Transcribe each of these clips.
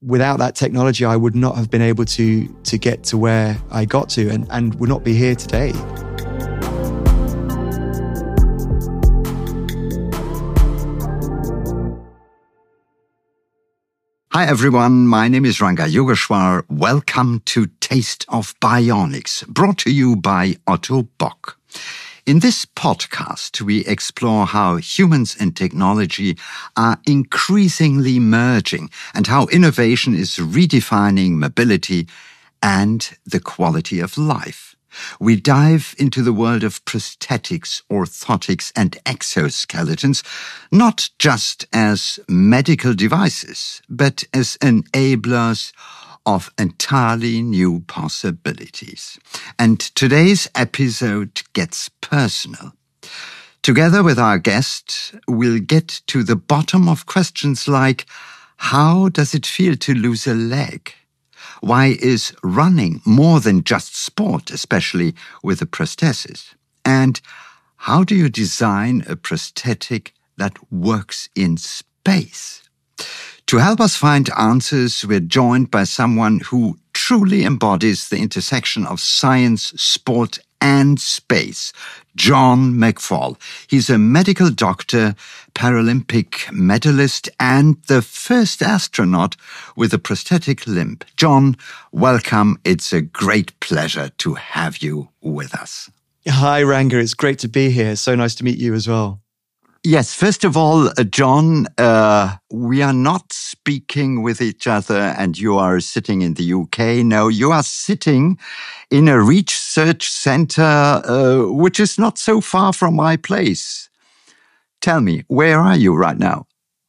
without that technology, I would not have been able to get to where I got to and would not be here today. Hi everyone, my name is Ranga Yogeshwar. Welcome to Taste of Bionics, brought to you by Otto Bock. In this podcast, we explore how humans and technology are increasingly merging and how innovation is redefining mobility and the quality of life. We dive into the world of prosthetics, orthotics, and exoskeletons, not just as medical devices, but as enablers of entirely new possibilities. And today's episode gets personal. Together with our guest, we'll get to the bottom of questions like, how does it feel to lose a leg? Why is running more than just sport, especially with a prosthesis? And how do you design a prosthetic that works in space? To help us find answers, we're joined by someone who truly embodies the intersection of science, sport, and space, John McFall. He's a medical doctor, Paralympic medalist, and the first astronaut with a prosthetic limb. John, welcome. It's a great pleasure to have you with us. Hi, Ranga. It's great to be here. So nice to meet you as well. Yes, first of all, John, we are not speaking with each other and you are sitting in the UK. No, you are sitting in a research center, which is not so far from my place. Tell me, where are you right now?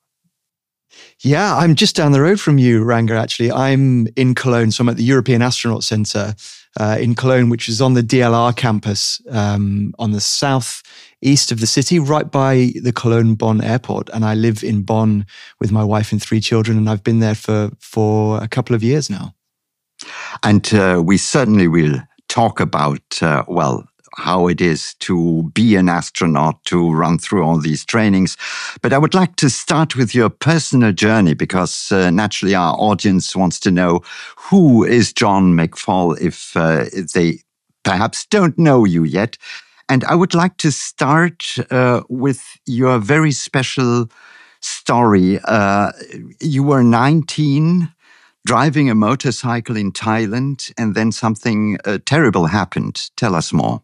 Yeah, I'm just down the road from you, Ranga, actually. I'm in Cologne, so I'm at the European Astronaut Center in Cologne, which is on the DLR campus on the southeast of the city, right by the Cologne-Bonn airport. And I live in Bonn with my wife and 3 children, and I've been there for a couple of years now. And we certainly will talk about, how it is to be an astronaut, to run through all these trainings. But I would like to start with your personal journey because naturally our audience wants to know who is John McFall if they perhaps don't know you yet. And I would like to start with your very special story. You were 19, driving a motorcycle in Thailand, and then something terrible happened. Tell us more.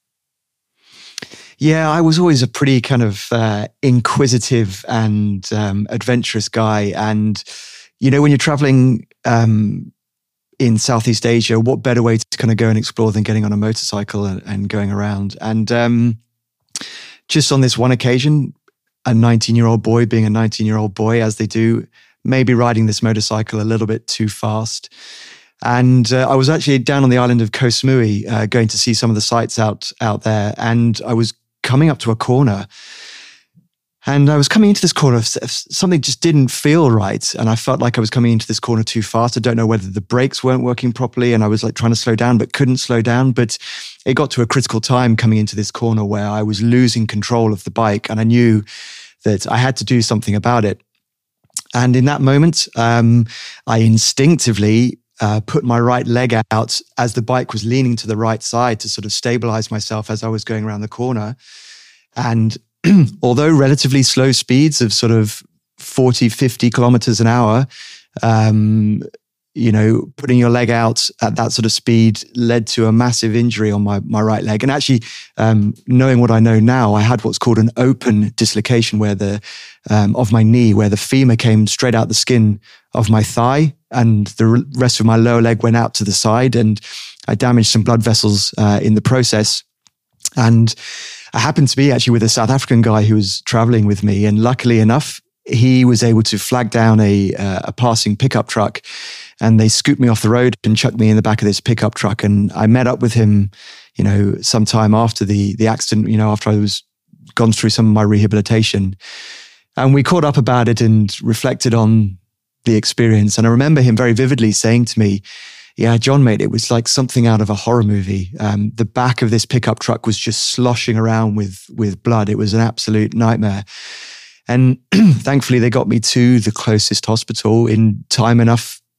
Yeah, I was always a pretty kind of inquisitive and adventurous guy. And, you know, when you're traveling in Southeast Asia, what better way to kind of go and explore than getting on a motorcycle and going around? And just on this one occasion, a 19-year-old boy being a 19-year-old boy, as they do, maybe riding this motorcycle a little bit too fast. And I was actually down on the island of Koh Samui going to see some of the sights out there. And I was coming up to a corner. And I was coming into this corner, something just didn't feel right. And I felt like I was coming into this corner too fast. I don't know whether the brakes weren't working properly. And I was like trying to slow down, but couldn't slow down. But it got to a critical time coming into this corner where I was losing control of the bike. And I knew that I had to do something about it. And in that moment, I instinctively put my right leg out as the bike was leaning to the right side to sort of stabilize myself as I was going around the corner. And although relatively slow speeds of sort of 40, 50 kilometers an hour, putting your leg out at that sort of speed led to a massive injury on my right leg. And actually, knowing what I know now, I had what's called an open dislocation where of my knee, where the femur came straight out the skin of my thigh and the rest of my lower leg went out to the side, and I damaged some blood vessels in the process. And I happened to be actually with a South African guy who was traveling with me, and luckily enough, he was able to flag down a passing pickup truck, and they scooped me off the road and chucked me in the back of this pickup truck. And I met up with him, sometime after the accident, after I was gone through some of my rehabilitation. And we caught up about it and reflected on the experience. And I remember him very vividly saying to me, yeah, John, mate, it was like something out of a horror movie. The back of this pickup truck was just sloshing around with blood. It was an absolute nightmare. And thankfully, they got me to the closest hospital in time enough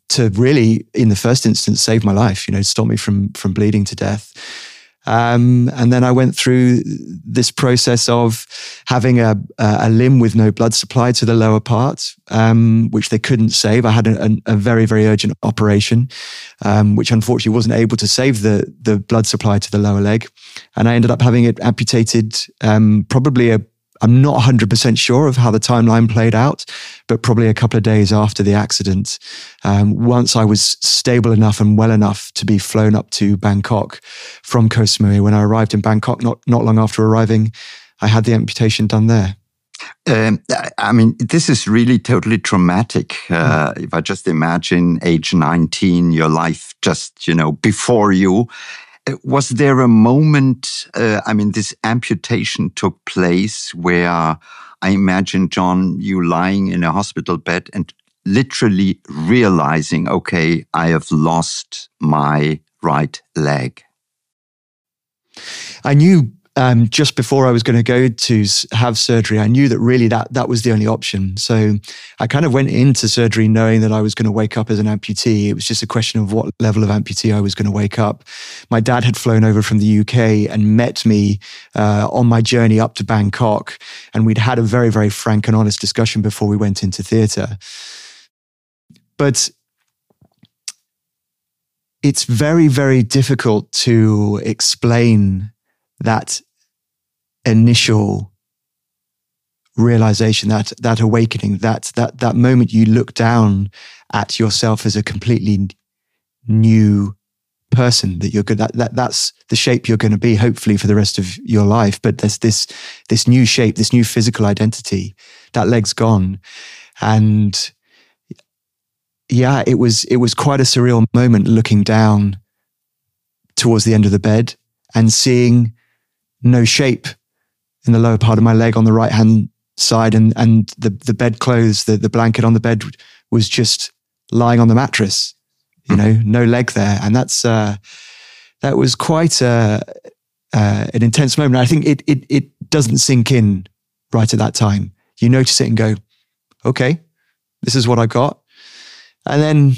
to really, in the first instance, save my life, stop me from bleeding to death. And then I went through this process of having a limb with no blood supply to the lower part, which they couldn't save. I had a very, very urgent operation, which unfortunately wasn't able to save the blood supply to the lower leg. And I ended up having it amputated, I'm not 100% sure of how the timeline played out, but probably a couple of days after the accident. Once I was stable enough and well enough to be flown up to Bangkok from Koh Samui. When I arrived in Bangkok, not long after arriving, I had the amputation done there. This is really totally traumatic. If I just imagine age 19, your life just, before you. Was there a moment, this amputation took place where I imagine, John, you lying in a hospital bed and literally realizing, okay, I have lost my right leg? I knew just before I was going to go to have surgery, I knew that really that was the only option. So I kind of went into surgery knowing that I was going to wake up as an amputee. It was just a question of what level of amputee I was going to wake up. My dad had flown over from the UK and met me on my journey up to Bangkok. And we'd had a very, very frank and honest discussion before we went into theatre. But it's very, very difficult to explain that initial realization, that awakening, that moment you look down at yourself as a completely new person, that you're good, that's the shape you're going to be, hopefully for the rest of your life. But there's this new shape, this new physical identity. That leg's gone, and yeah, it was quite a surreal moment looking down towards the end of the bed and seeing no shape in the lower part of my leg on the right hand side, and the bedclothes, the blanket on the bed was just lying on the mattress, no leg there. And that was quite an intense moment. I think it doesn't sink in right at that time. You notice it and go, okay, this is what I got. And then,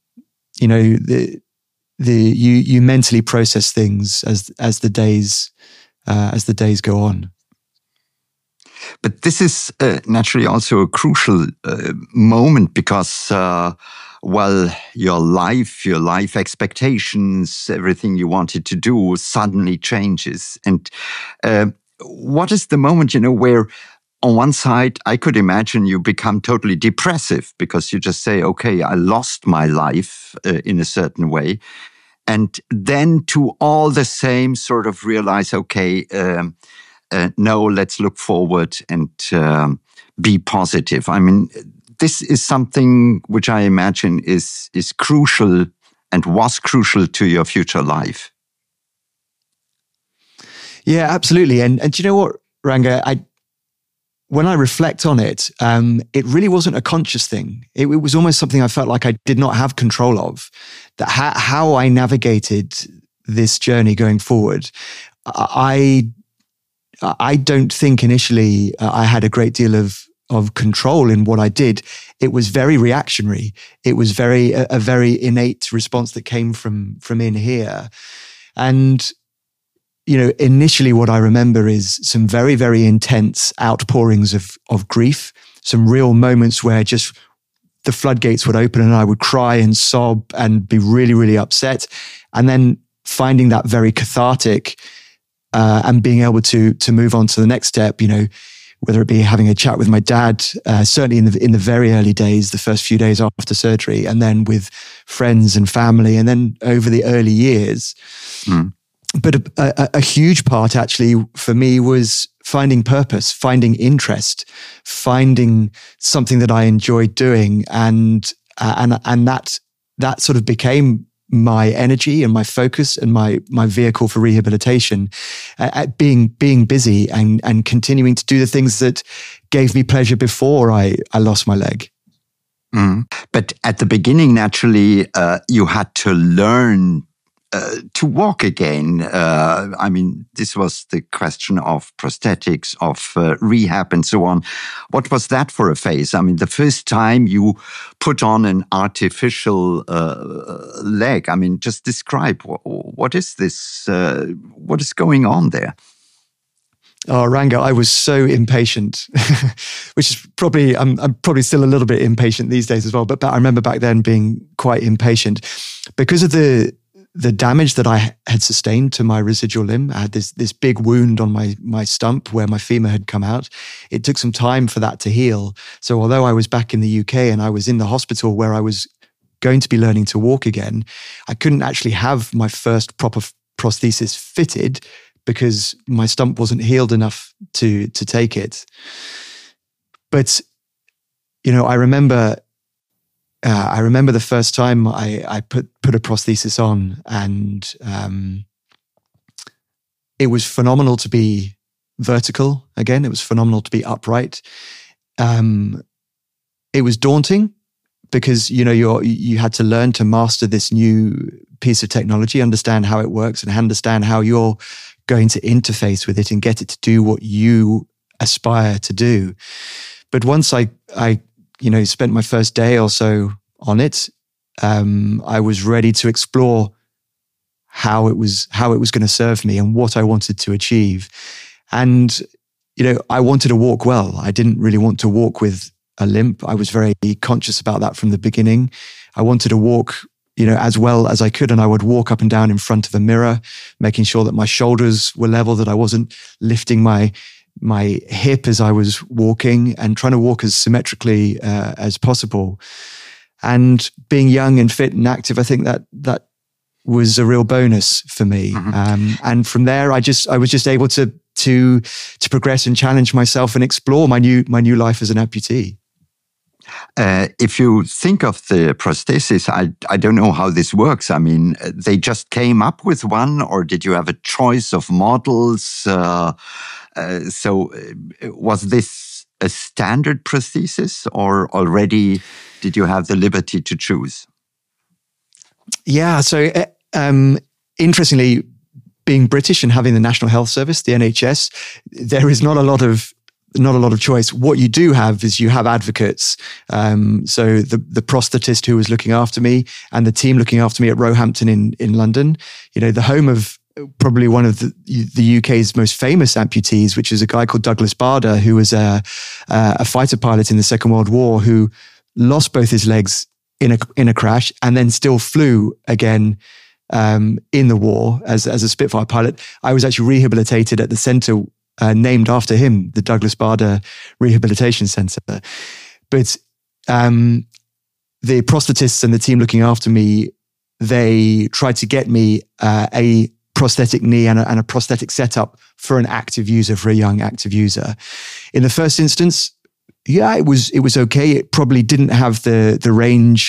you mentally process things as the days go on. But this is naturally also a crucial moment because, your life expectations, everything you wanted to do suddenly changes. And what is the moment, where on one side, I could imagine you become totally depressive because you just say, okay, I lost my life in a certain way. And then to all the same sort of realize, okay, no, let's look forward and be positive. This is something which I imagine is crucial and was crucial to your future life. Yeah, absolutely. And you know what, Ranga, when I reflect on it, it really wasn't a conscious thing. It was almost something I felt like I did not have control of. That how I navigated this journey going forward, I don't think initially I had a great deal of control in what I did. It was very reactionary. It was a very innate response that came from in here. And initially what I remember is some very, very intense outpourings of grief, some real moments where just the floodgates would open and I would cry and sob and be really, really upset. And then finding that very cathartic and being able to move on to the next step, whether it be having a chat with my dad, certainly in the very early days, the first few days after surgery, and then with friends and family, and then over the early years. But a huge part actually for me was finding purpose, finding interest, finding something that I enjoyed doing, and that sort of became my energy and my focus and my vehicle for rehabilitation, at being busy and continuing to do the things that gave me pleasure before I lost my leg. But at the beginning, naturally, you had to learn to walk again, I mean, this was the question of prosthetics, of rehab and so on. What was that for a phase? I mean, the first time you put on an artificial leg, I mean, just describe what is this? What is going on there? Oh, Ranga, I was so impatient, which is probably, I'm probably still a little bit impatient these days as well. But I remember back then being quite impatient because of the damage that I had sustained to my residual limb. I had this big wound on my stump where my femur had come out. It took some time for that to heal. So although I was back in the UK and I was in the hospital where I was going to be learning to walk again, I couldn't actually have my first proper prosthesis fitted because my stump wasn't healed enough to take it. But, you know, I remember the first time I put a prosthesis on, and it was phenomenal to be vertical again. It was phenomenal to be upright. It was daunting because, you know, you had to learn to master this new piece of technology, understand how it works, and understand how you're going to interface with it and get it to do what you aspire to do. But once I spent my first day or so on it, I was ready to explore how it was going to serve me and what I wanted to achieve. And, you know, I wanted to walk well. I didn't really want to walk with a limp. I was very conscious about that from the beginning. I wanted to walk, you know, as well as I could. And I would walk up and down in front of a mirror, making sure that my shoulders were level, that I wasn't lifting my hip as I was walking, and trying to walk as symmetrically as possible. And being young and fit and active, I think that was a real bonus for me. Mm-hmm. And from there, I was just able to progress and challenge myself and explore my new life as an amputee. If you think of the prosthesis, I don't know how this works. I mean, they just came up with one, or did you have a choice of models? So was this a standard prosthesis, or already did you have the liberty to choose? Yeah, so interestingly, being British and having the National Health Service, the NHS, there is not a lot of choice. What you do have is you have advocates. So the prosthetist who was looking after me and the team looking after me at Roehampton in London, you know, the home of probably one of the UK's most famous amputees, which is a guy called Douglas Bader, who was a fighter pilot in the Second World War, who lost both his legs in a crash and then still flew again in the war as a Spitfire pilot. I was actually rehabilitated at the centre named after him, the Douglas Bader Rehabilitation Centre. But the prosthetists and the team looking after me, they tried to get me a prosthetic knee and a prosthetic setup for an active user, for a young active user. In the first instance, yeah, it was okay. It probably didn't have the range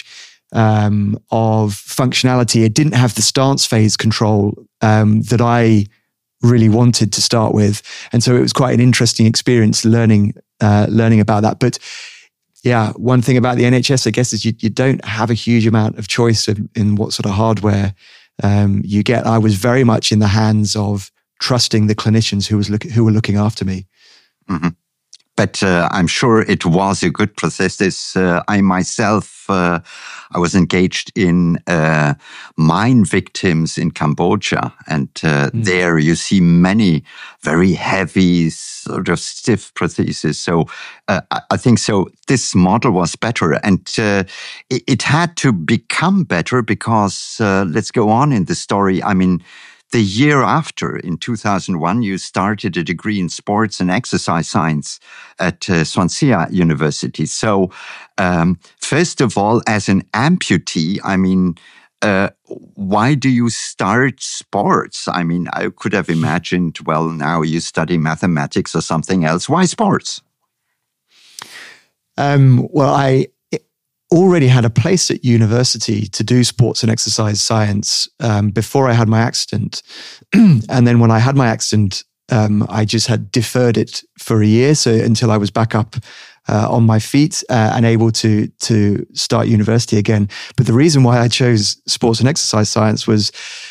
of functionality. It didn't have the stance phase control that I really wanted to start with, and so it was quite an interesting experience learning about that. But yeah, one thing about the NHS, I guess, is you don't have a huge amount of choice in what sort of hardware you get. I was very much in the hands of trusting the clinicians who were looking after me. Mm-hmm. But I'm sure it was a good prosthesis. I myself, I was engaged in mine victims in Cambodia. And there you see many very heavy, sort of stiff prostheses. So I think so. This model was better. And it had to become better because, let's go on in the story. I mean, the year after, in 2001, you started a degree in sports and exercise science at Swansea University. So, first of all, as an amputee, I mean, why do you start sports? I mean, I could have imagined, well, now you study mathematics or something else. Why sports? Well, I already had a place at university to do sports and exercise science before I had my accident. And then when I had my accident, I just had deferred it for a year, so until I was back up on my feet and able to start university again. But the reason why I chose sports and exercise science was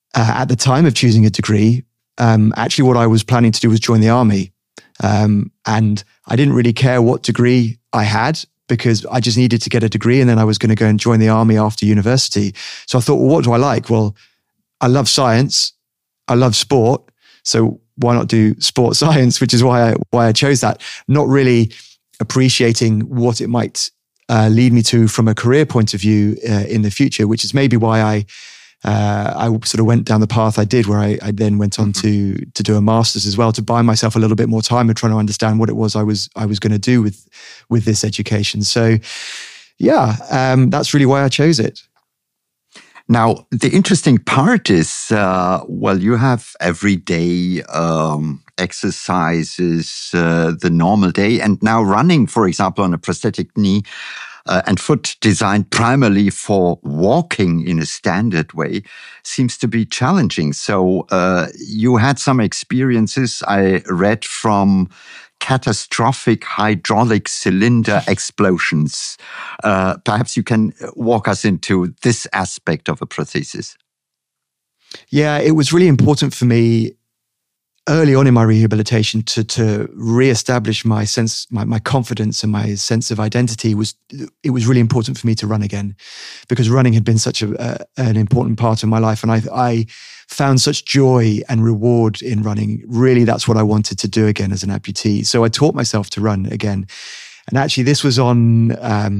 at the time of choosing a degree, actually what I was planning to do was join the army. And I didn't really care what degree I had, because I just needed to get a degree and then I was going to go and join the army after university. So I thought, well, what do I like? Well, I love science. I love sport. So why not do sport science, which is why I chose that, not really appreciating what it might lead me to from a career point of view in the future, which is maybe why I sort of went down the path I did, where I then went on to do a master's as well, to buy myself a little bit more time and trying to understand what it was I was going to do with this education. So yeah, that's really why I chose it. Now, the interesting part is, you have everyday exercises, the normal day, and now running, for example, on a prosthetic knee and foot designed primarily for walking in a standard way seems to be challenging. So you had some experiences, I read, from catastrophic hydraulic cylinder explosions. Perhaps you can walk us into this aspect of a prosthesis. Yeah, it was really important for me early on in my rehabilitation to reestablish my sense, my confidence and my sense of identity. It was really important for me to run again, because running had been such an important part of my life, and I found such joy and reward in running. Really, that's what I wanted to do again as an amputee. So I taught myself to run again. And actually, this was on,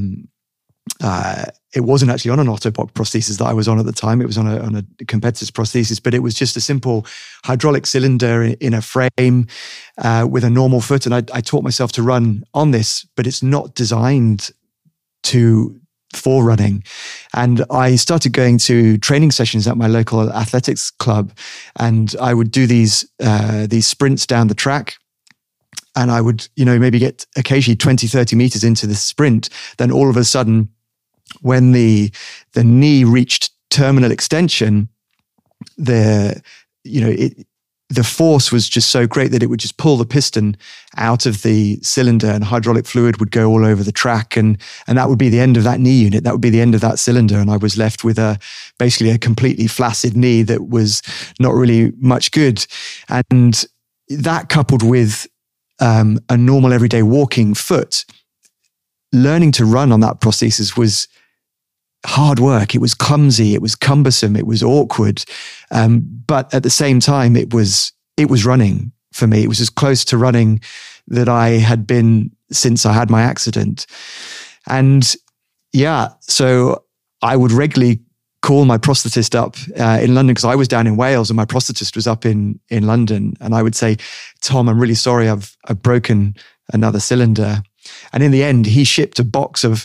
it wasn't actually on an Ottobock prosthesis that I was on at the time. It was on a competitor's prosthesis, but it was just a simple hydraulic cylinder in a frame with a normal foot. And I taught myself to run on this, but it's not designed for running. And I started going to training sessions at my local athletics club, and I would do these sprints down the track. And I would, maybe get occasionally 20, 30 meters into the sprint. Then all of a sudden, when the knee reached terminal extension, the force was just so great that it would just pull the piston out of the cylinder, and hydraulic fluid would go all over the track. And that would be the end of that knee unit. That would be the end of that cylinder. And I was left with basically a completely flaccid knee that was not really much good. And that, coupled with a normal everyday walking foot, learning to run on that prosthesis was hard work. It was clumsy, it was cumbersome, it was awkward. But at the same time, it was running for me. It was as close to running that I had been since I had my accident. And yeah, so I would regularly call my prosthetist up in London, because I was down in Wales and my prosthetist was up in London. And I would say, Tom, I'm really sorry, I've broken another cylinder. And in the end, he shipped a box of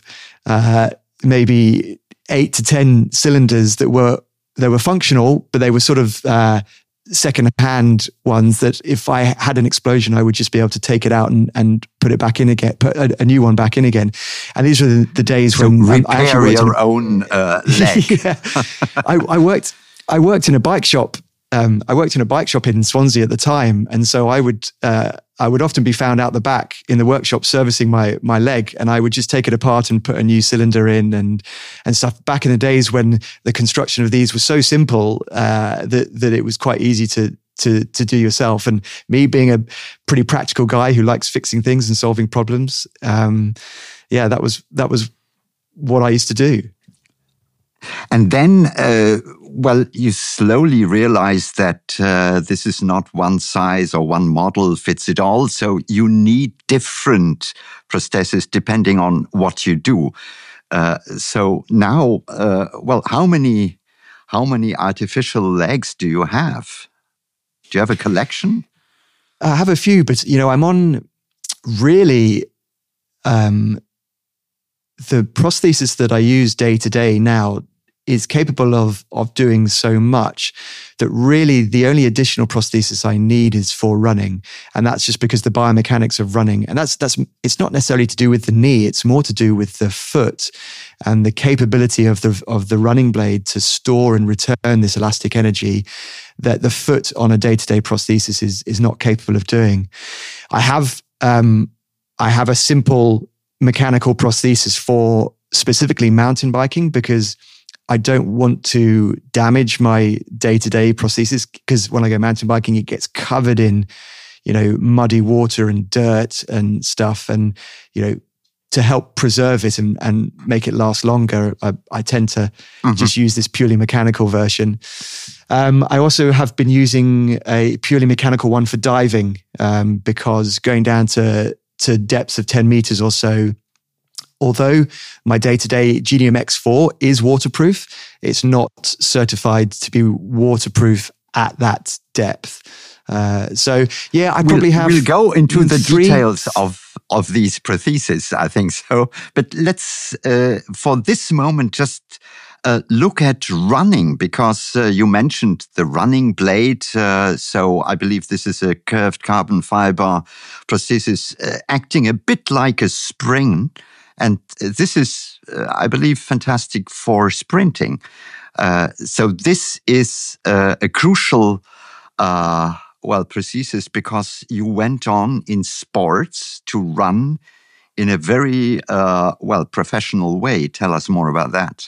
maybe 8 to 10 cylinders that were functional, but they were sort of second-hand ones that if I had an explosion, I would just be able to take it out and put it back in again, put a new one back in again. And these were the days when I actually your own leg. Yeah. I worked in a bike shop. I worked in a bike shop in Swansea at the time, and so I would often be found out the back in the workshop servicing my leg, and I would just take it apart and put a new cylinder in and stuff. Back in the days when the construction of these was so simple that it was quite easy to do yourself. And me being a pretty practical guy who likes fixing things and solving problems, that was what I used to do. And then, you slowly realize that this is not one size or one model fits it all. So you need different prostheses depending on what you do. So now, how many artificial legs do you have? Do you have a collection? I have a few, but I'm on really the prosthesis that I use day to day now is capable of doing so much that really the only additional prosthesis I need is for running. And that's just because the biomechanics of running, and that's it's not necessarily to do with the knee, it's more to do with the foot and the capability of the running blade to store and return this elastic energy that the foot on a day-to-day prosthesis is not capable of doing. I have a simple mechanical prosthesis for specifically mountain biking, because I don't want to damage my day-to-day prosthesis, because when I go mountain biking, it gets covered in, muddy water and dirt and stuff. And, to help preserve it and make it last longer, I tend to just use this purely mechanical version. I also have been using a purely mechanical one for diving, because going down to depths of 10 meters or so, although my day-to-day Genium X4 is waterproof, it's not certified to be waterproof at that depth. So yeah, I probably We'll go into the details of these prostheses, I think so. But let's, for this moment, just look at running, because you mentioned the running blade. So I believe this is a curved carbon fiber prosthesis acting a bit like a spring. And this is, I believe, fantastic for sprinting. So this is a crucial prosthesis, because you went on in sports to run in a very, professional way. Tell us more about that.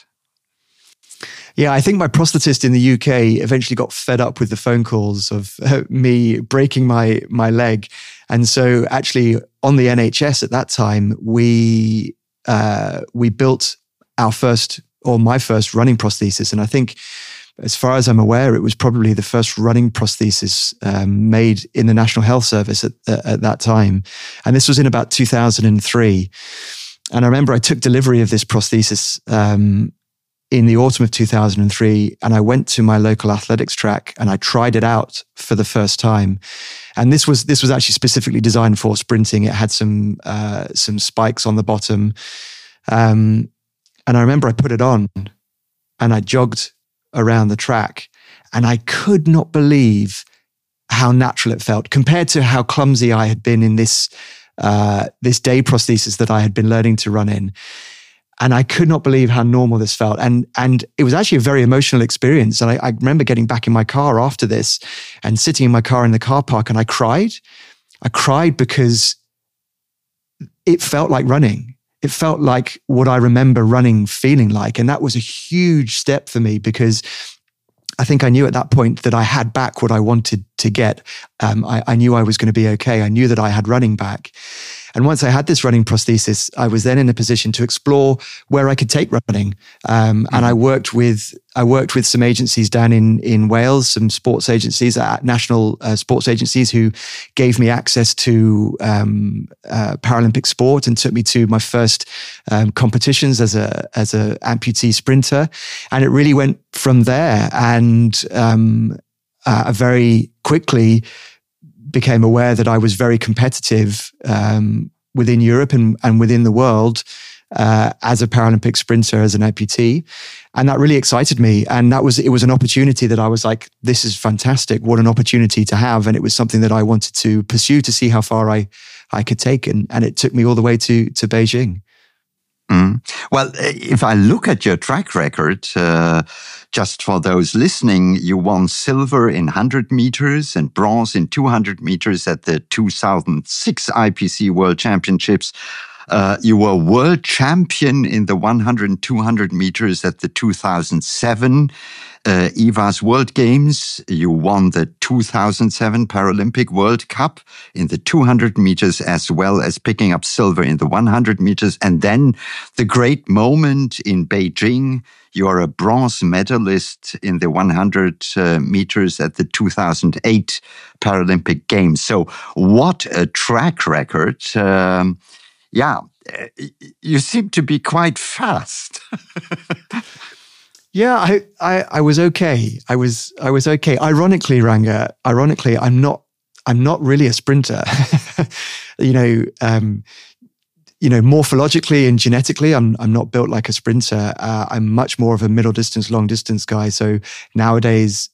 Yeah, I think my prosthetist in the UK eventually got fed up with the phone calls of me breaking my leg. And so actually on the NHS at that time, we built my first running prosthesis. And I think, as far as I'm aware, it was probably the first running prosthesis made in the National Health Service at that time. And this was in about 2003. And I remember I took delivery of this prosthesis in the autumn of 2003. And I went to my local athletics track and I tried it out for the first time. And this was actually specifically designed for sprinting. It had some spikes on the bottom. And I remember I put it on and I jogged around the track, and I could not believe how natural it felt compared to how clumsy I had been in this day prosthesis that I had been learning to run in. And I could not believe how normal this felt. And it was actually a very emotional experience. And I remember getting back in my car after this and sitting in my car in the car park, and I cried. I cried because it felt like running. It felt like what I remember running feeling like. And that was a huge step for me, because I think I knew at that point that I had back what I wanted to get. I knew I was going to be okay. I knew that I had running back. And once I had this running prosthesis, I was then in a position to explore where I could take running. And I worked with some agencies down in Wales, some sports agencies, national sports agencies, who gave me access to Paralympic sport and took me to my first competitions as a amputee sprinter. And it really went from there. And I very quickly became aware that I was very competitive within Europe and within the world as a Paralympic sprinter, as an amputee. And that really excited me. And it was an opportunity that I was like, this is fantastic. What an opportunity to have. And it was something that I wanted to pursue to see how far I could take. And it took me all the way to Beijing. Well, if I look at your track record, just for those listening, you won silver in 100 meters and bronze in 200 meters at the 2006 IPC World Championships. You were world champion in the 100 and 200 meters at the 2007 IVAS World Games. You won the 2007 Paralympic World Cup in the 200 meters, as well as picking up silver in the 100 meters. And then the great moment in Beijing, you are a bronze medalist in the 100 meters at the 2008 Paralympic Games. So what a track record. You seem to be quite fast. Yeah, I was okay. I was okay. Ironically, Ranga, I'm not really a sprinter. Morphologically and genetically, I'm not built like a sprinter. I'm much more of a middle distance, long distance guy. So nowadays,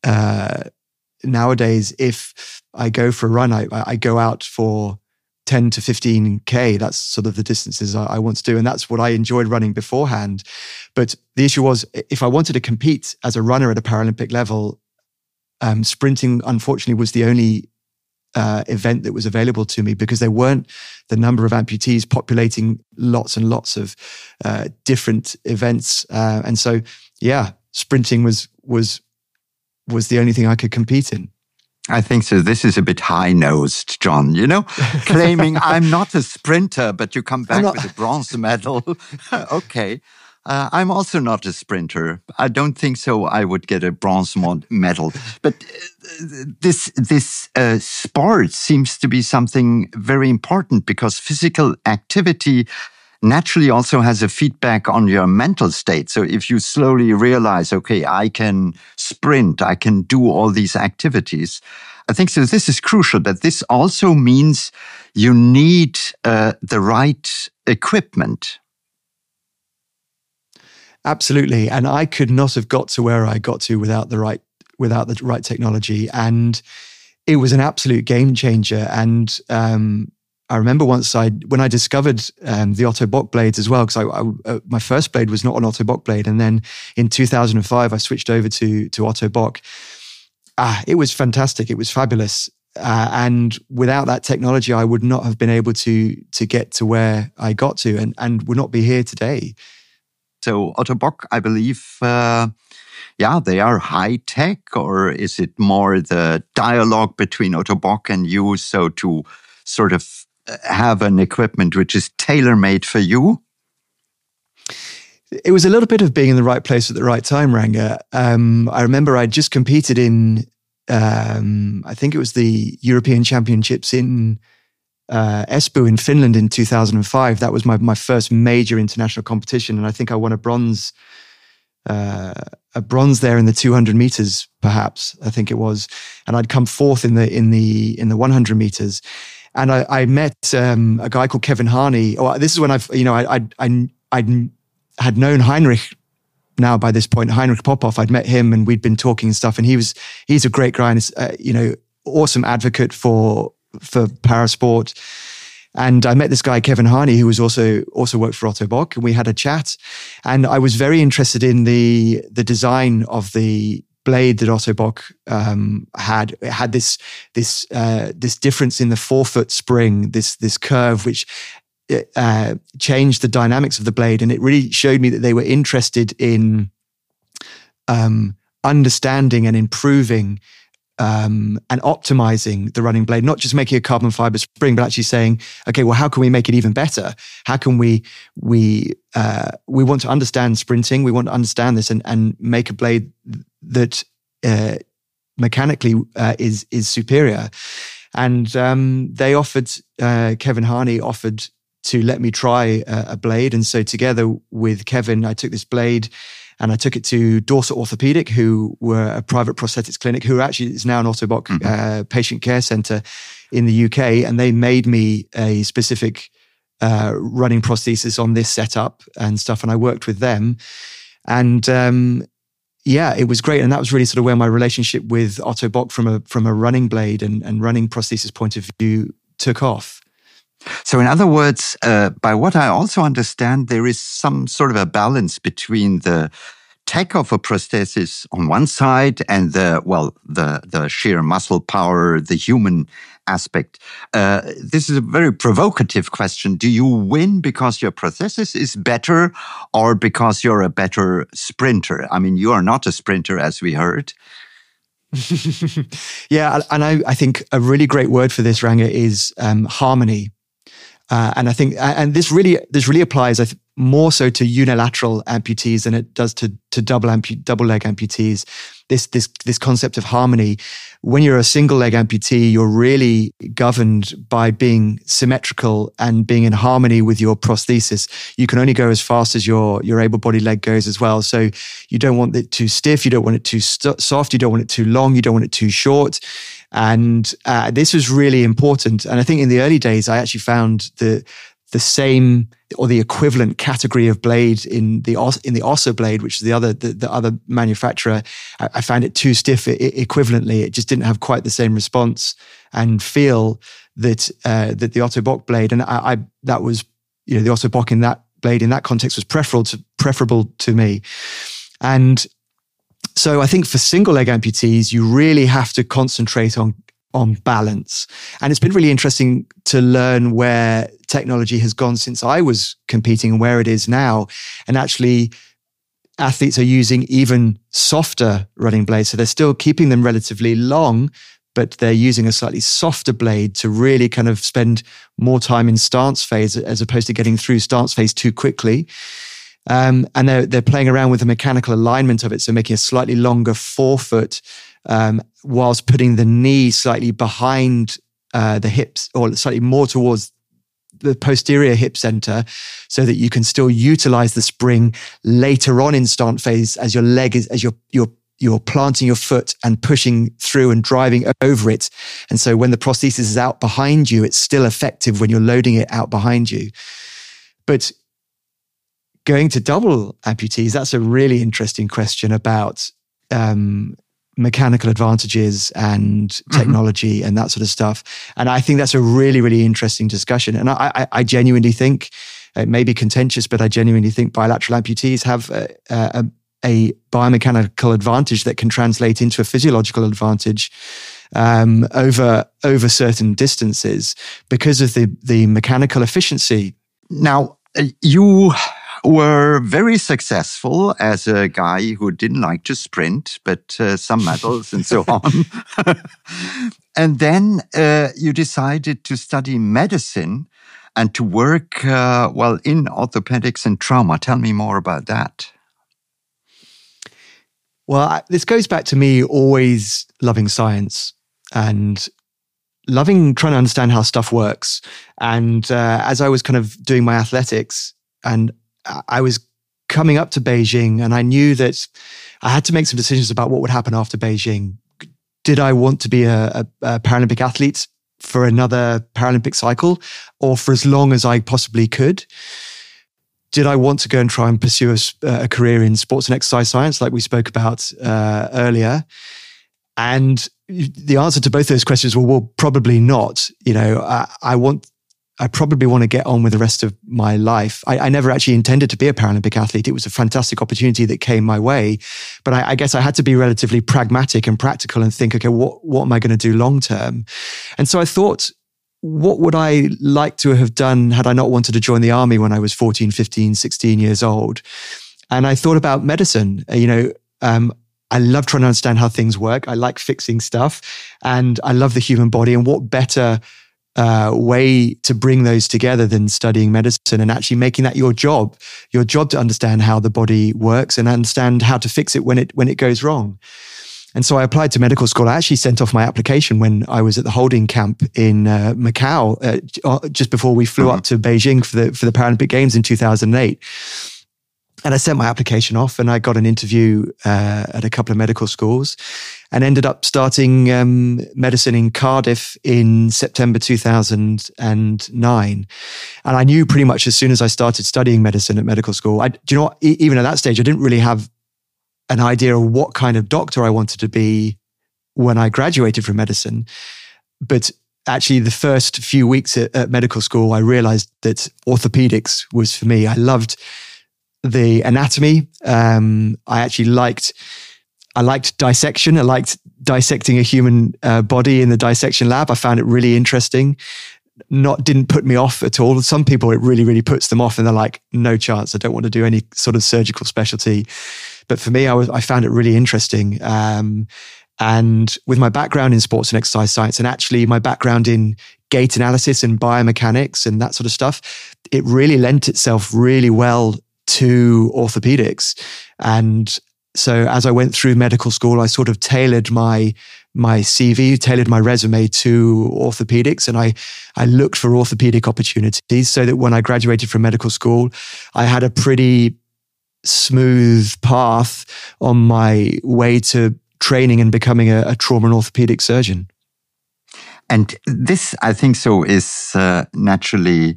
if I go for a run, I go out for 10 to 15K. That's sort of the distances I want to do. And that's what I enjoyed running beforehand. But the issue was, if I wanted to compete as a runner at a Paralympic level, sprinting, unfortunately, was the only event that was available to me, because there weren't the number of amputees populating lots and lots of different events. And so, yeah, sprinting was the only thing I could compete in. I think so. This is a bit high-nosed, John, claiming I'm not a sprinter, but you come back with a bronze medal. Okay. I'm also not a sprinter. I don't think so I would get a bronze medal. But this sport seems to be something very important, because physical activity naturally also has a feedback on your mental state. So if you slowly realize, okay, I can sprint, I can do all these activities, I think so this is crucial. But this also means you need the right equipment. Absolutely. And I could not have got to where I got to without the right technology. And it was an absolute game changer. And I remember once when I discovered the Otto Bock blades as well, because my first blade was not an Otto Bock blade. And then in 2005, I switched over to Otto Bock. It was fantastic. It was fabulous. And without that technology, I would not have been able to get to where I got to, and would not be here today. So Otto Bock, I believe, they are high tech, or is it more the dialogue between Otto Bock and you, so to sort of have an equipment which is tailor-made for you? It was a little bit of being in the right place at the right time, Ranga. I remember I'd just competed in, I think it was the European Championships in Espoo in Finland in 2005. That was my first major international competition, and I think I won a bronze there in the 200 meters, perhaps. I think it was, and I'd come fourth in the 100 meters. And I met a guy called Kevin Harney. Oh, this is when I had known Heinrich. Now by this point, Heinrich Popov, I'd met him and we'd been talking and stuff. And he's a great guy and awesome advocate for parasport. And I met this guy, Kevin Harney, who was also worked for Otto Bock, and we had a chat. And I was very interested in the design of the blade that Otto Bock had. It had this difference in the forefoot spring, this curve, which changed the dynamics of the blade. And it really showed me that they were interested in understanding and improving and optimizing the running blade, not just making a carbon fiber spring, but actually saying, okay, well, how can we make it even better? How can we want to understand sprinting. We want to understand this and make a blade that mechanically is superior. And they offered, Kevin Harney offered to let me try a blade. And so together with Kevin, I took this blade and I took it to Dorset Orthopedic, who were a private prosthetics clinic, who actually is now an Otto Bock patient care center in the UK. And they made me a specific running prosthesis on this setup and stuff. And I worked with them. And it was great. And that was really sort of where my relationship with Otto Bock from a running blade and running prosthesis point of view took off. So in other words, by what I also understand, there is some sort of a balance between the tech of a prosthesis on one side and the sheer muscle power, the human aspect. This is a very provocative question. Do you win because your prosthesis is better or because you're a better sprinter? I mean, you are not a sprinter, as we heard. Yeah, and I think a really great word for this, Ranga, is harmony. And I think, and this really applies more so to unilateral amputees than it does to double leg amputees. This concept of harmony. When you're a single leg amputee, you're really governed by being symmetrical and being in harmony with your prosthesis. You can only go as fast as your able-bodied leg goes as well. So you don't want it too stiff, you don't want it too soft, you don't want it too long, you don't want it too short. And this was really important. And I think in the early days, I actually found the same or the equivalent category of blade in the Ossa blade, which is the other manufacturer. I found it too stiff equivalently. It just didn't have quite the same response and feel that the Otto Bock blade. And that was, the Otto Bock in that blade in that context was preferable to me. And so I think for single leg amputees, you really have to concentrate on on balance. And it's been really interesting to learn where technology has gone since I was competing and where it is now. And actually, athletes are using even softer running blades. So they're still keeping them relatively long, but they're using a slightly softer blade to really kind of spend more time in stance phase as opposed to getting through stance phase too quickly. And they're playing around with the mechanical alignment of it, so making a slightly longer forefoot whilst putting the knee slightly behind the hips or slightly more towards the posterior hip center, so that you can still utilize the spring later on in stance phase as your leg is, as you're planting your foot and pushing through and driving over it. And so when the prosthesis is out behind you, it's still effective when you're loading it out behind you. But going to double amputees, that's a really interesting question about mechanical advantages and technology and that sort of stuff. And I think that's a really, really interesting discussion. And I genuinely think, it may be contentious, but I genuinely think bilateral amputees have a biomechanical advantage that can translate into a physiological advantage over certain distances because of the mechanical efficiency. Now, you were very successful as a guy who didn't like to sprint, but some medals and so on. And then you decided to study medicine and to work, in orthopedics and trauma. Tell me more about that. Well, this goes back to me always loving science and loving trying to understand how stuff works. And as I was kind of doing my athletics, and I was coming up to Beijing, and I knew that I had to make some decisions about what would happen after Beijing. Did I want to be a Paralympic athlete for another Paralympic cycle, or for as long as I possibly could? Did I want to go and try and pursue a career in sports and exercise science, like we spoke about earlier? And the answer to both those questions were, well, probably not. You know, I probably want to get on with the rest of my life. I never actually intended to be a Paralympic athlete. It was a fantastic opportunity that came my way. But I guess I had to be relatively pragmatic and practical and think, okay, what am I going to do long term? And so I thought, what would I like to have done had I not wanted to join the army when I was 14, 15, 16 years old? And I thought about medicine. I love trying to understand how things work. I like fixing stuff, and I love the human body. And what better way to bring those together than studying medicine and actually making that your job to understand how the body works and understand how to fix it when it goes wrong. And so I applied to medical school. I actually sent off my application when I was at the holding camp in Macau, just before we flew up to Beijing for the Paralympic Games in 2008. And I sent my application off, and I got an interview at a couple of medical schools, and ended up starting medicine in Cardiff in September 2009. And I knew pretty much as soon as I started studying medicine at medical school, do you know what? Even at that stage, I didn't really have an idea of what kind of doctor I wanted to be when I graduated from medicine. But actually, the first few weeks at medical school, I realized that orthopedics was for me. I loved the anatomy. I actually liked dissection. I liked dissecting a human body in the dissection lab. I found it really interesting. Didn't put me off at all. Some people, it really, really puts them off, and they're like, no chance. I don't want to do any sort of surgical specialty. But for me, I found it really interesting. And with my background in sports and exercise science, and actually my background in gait analysis and biomechanics and that sort of stuff, it really lent itself really well to orthopedics. And so as I went through medical school, I sort of tailored my CV, tailored my resume to orthopedics, and I looked for orthopedic opportunities so that when I graduated from medical school, I had a pretty smooth path on my way to training and becoming a trauma and orthopedic surgeon. And this, I think so, is naturally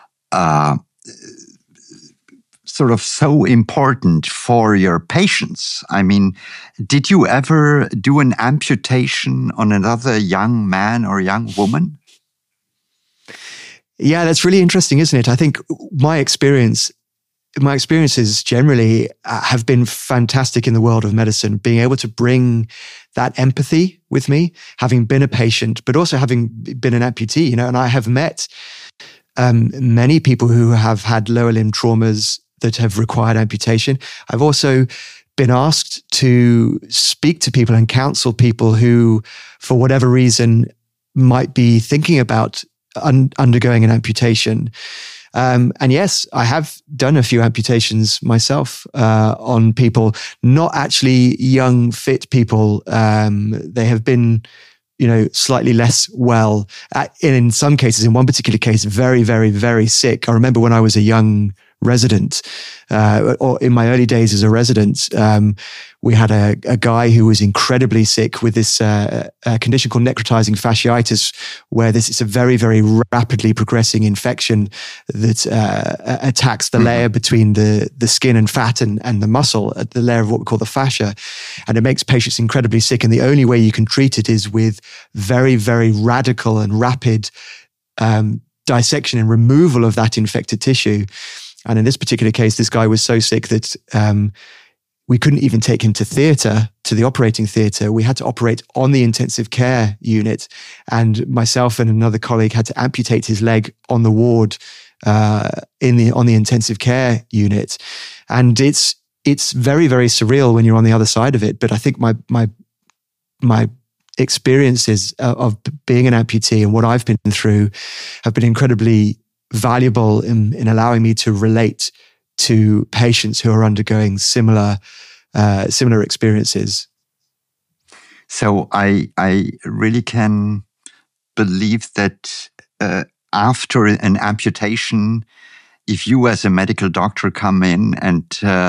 sort of so important for your patients. I mean, did you ever do an amputation on another young man or young woman? Yeah, that's really interesting, isn't it? I think my experience my experiences generally have been fantastic in the world of medicine, being able to bring that empathy with me, having been a patient, but also having been an amputee, and I have met many people who have had lower limb traumas that have required amputation. I've also been asked to speak to people and counsel people who, for whatever reason, might be thinking about undergoing an amputation. And yes, I have done a few amputations myself on people, not actually young, fit people. They have been, slightly less well. In some cases, in one particular case, very, very, very sick. I remember when I was a young resident, or in my early days as a resident, we had a guy who was incredibly sick with this condition called necrotizing fasciitis, where it's a very, very rapidly progressing infection that attacks the layer between the skin and fat and the muscle, at the layer of what we call the fascia. And it makes patients incredibly sick. And the only way you can treat it is with very, very radical and rapid dissection and removal of that infected tissue. And in this particular case, this guy was so sick that we couldn't even take him to the operating theatre. We had to operate on the intensive care unit. And myself and another colleague had to amputate his leg on the ward on the intensive care unit. And it's very, very surreal when you're on the other side of it. But I think my experiences of being an amputee and what I've been through have been incredibly valuable in allowing me to relate to patients who are undergoing similar experiences. So I really can believe that after an amputation, if you as a medical doctor come in and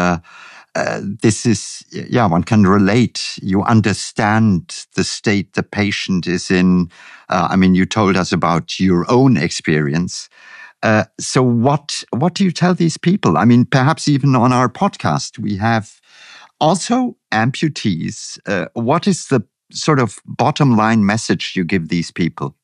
this is, one can relate. You understand the state the patient is in. You told us about your own experience. So what do you tell these people? Perhaps even on our podcast, we have also amputees. What is the sort of bottom line message you give these people?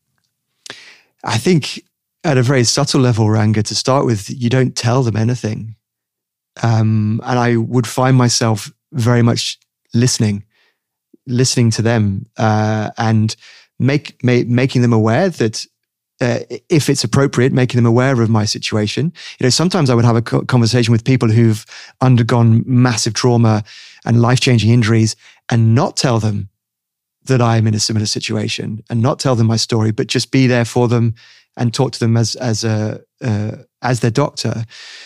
I think at a very subtle level, Ranga, to start with, you don't tell them anything. And I would find myself very much listening to them and making them aware that if it's appropriate, making them aware of my situation. Sometimes I would have a conversation with people who've undergone massive trauma and life-changing injuries and not tell them that I'm in a similar situation and not tell them my story, but just be there for them and talk to them as their doctor.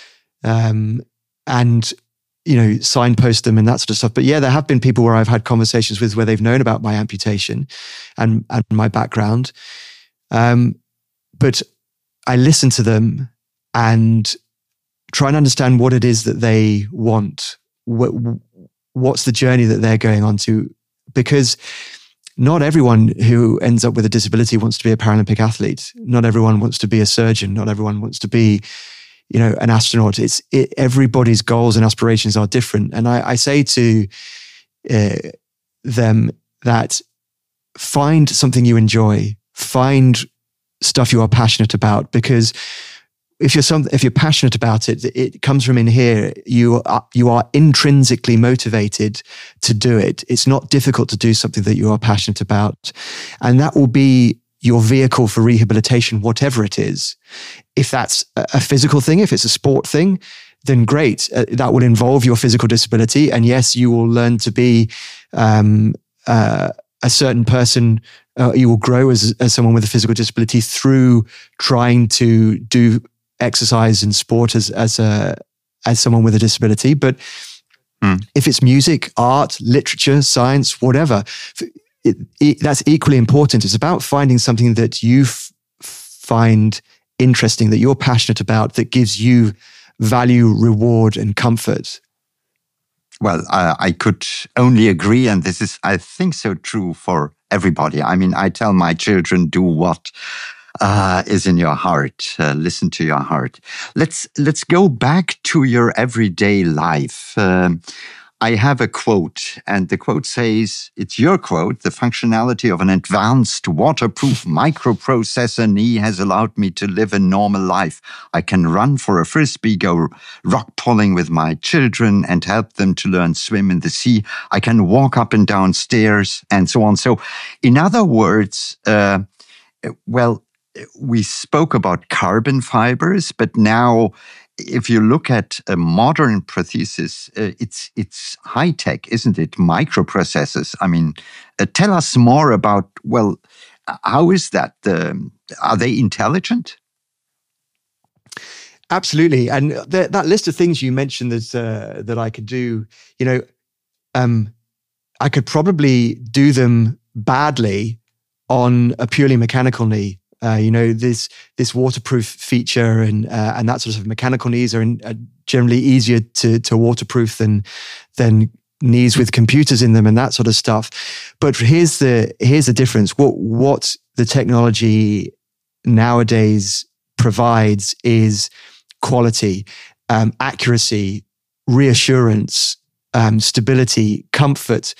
And signpost them and that sort of stuff. But yeah, there have been people where I've had conversations with where they've known about my amputation and my background. But I listen to them and try and understand what it is that they want. What's the journey that they're going on to? Because not everyone who ends up with a disability wants to be a Paralympic athlete. Not everyone wants to be a surgeon. Not everyone wants to be, an astronaut. Everybody's goals and aspirations are different. And I say to them that find something you enjoy, find stuff you are passionate about, because if you're passionate about it, it comes from in here. You are intrinsically motivated to do it. It's not difficult to do something that you are passionate about, and that will be your vehicle for rehabilitation, whatever it is. If that's a physical thing, if it's a sport thing, then great. That will involve your physical disability, and yes, you will learn to be a certain person. You will grow as someone with a physical disability through trying to do exercise and sport as someone with a disability. But if it's music, art, literature, science, whatever, that's equally important. It's about finding something that you find interesting, that you're passionate about, that gives you value, reward, and comfort. Well, I could only agree, and this is, I think, so true for everybody. I tell my children, do what is in your heart. Listen to your heart. Let's go back to your everyday life. I have a quote, and the quote says, it's your quote, "The functionality of an advanced waterproof microprocessor knee has allowed me to live a normal life. I can run for a frisbee, go rock pulling with my children and help them to learn swim in the sea. I can walk up and down stairs," and so on. So in other words, we spoke about carbon fibers, but now if you look at a modern prosthesis, it's high tech, isn't it? Microprocessors. I mean, tell us more about, how is that? Are they intelligent? Absolutely. And that list of things you mentioned that I could do, I could probably do them badly on a purely mechanical knee. This waterproof feature and that sort of mechanical knees are generally easier to waterproof than knees with computers in them and that sort of stuff. But here's the difference. What the technology nowadays provides is quality, accuracy, reassurance, stability, comfort,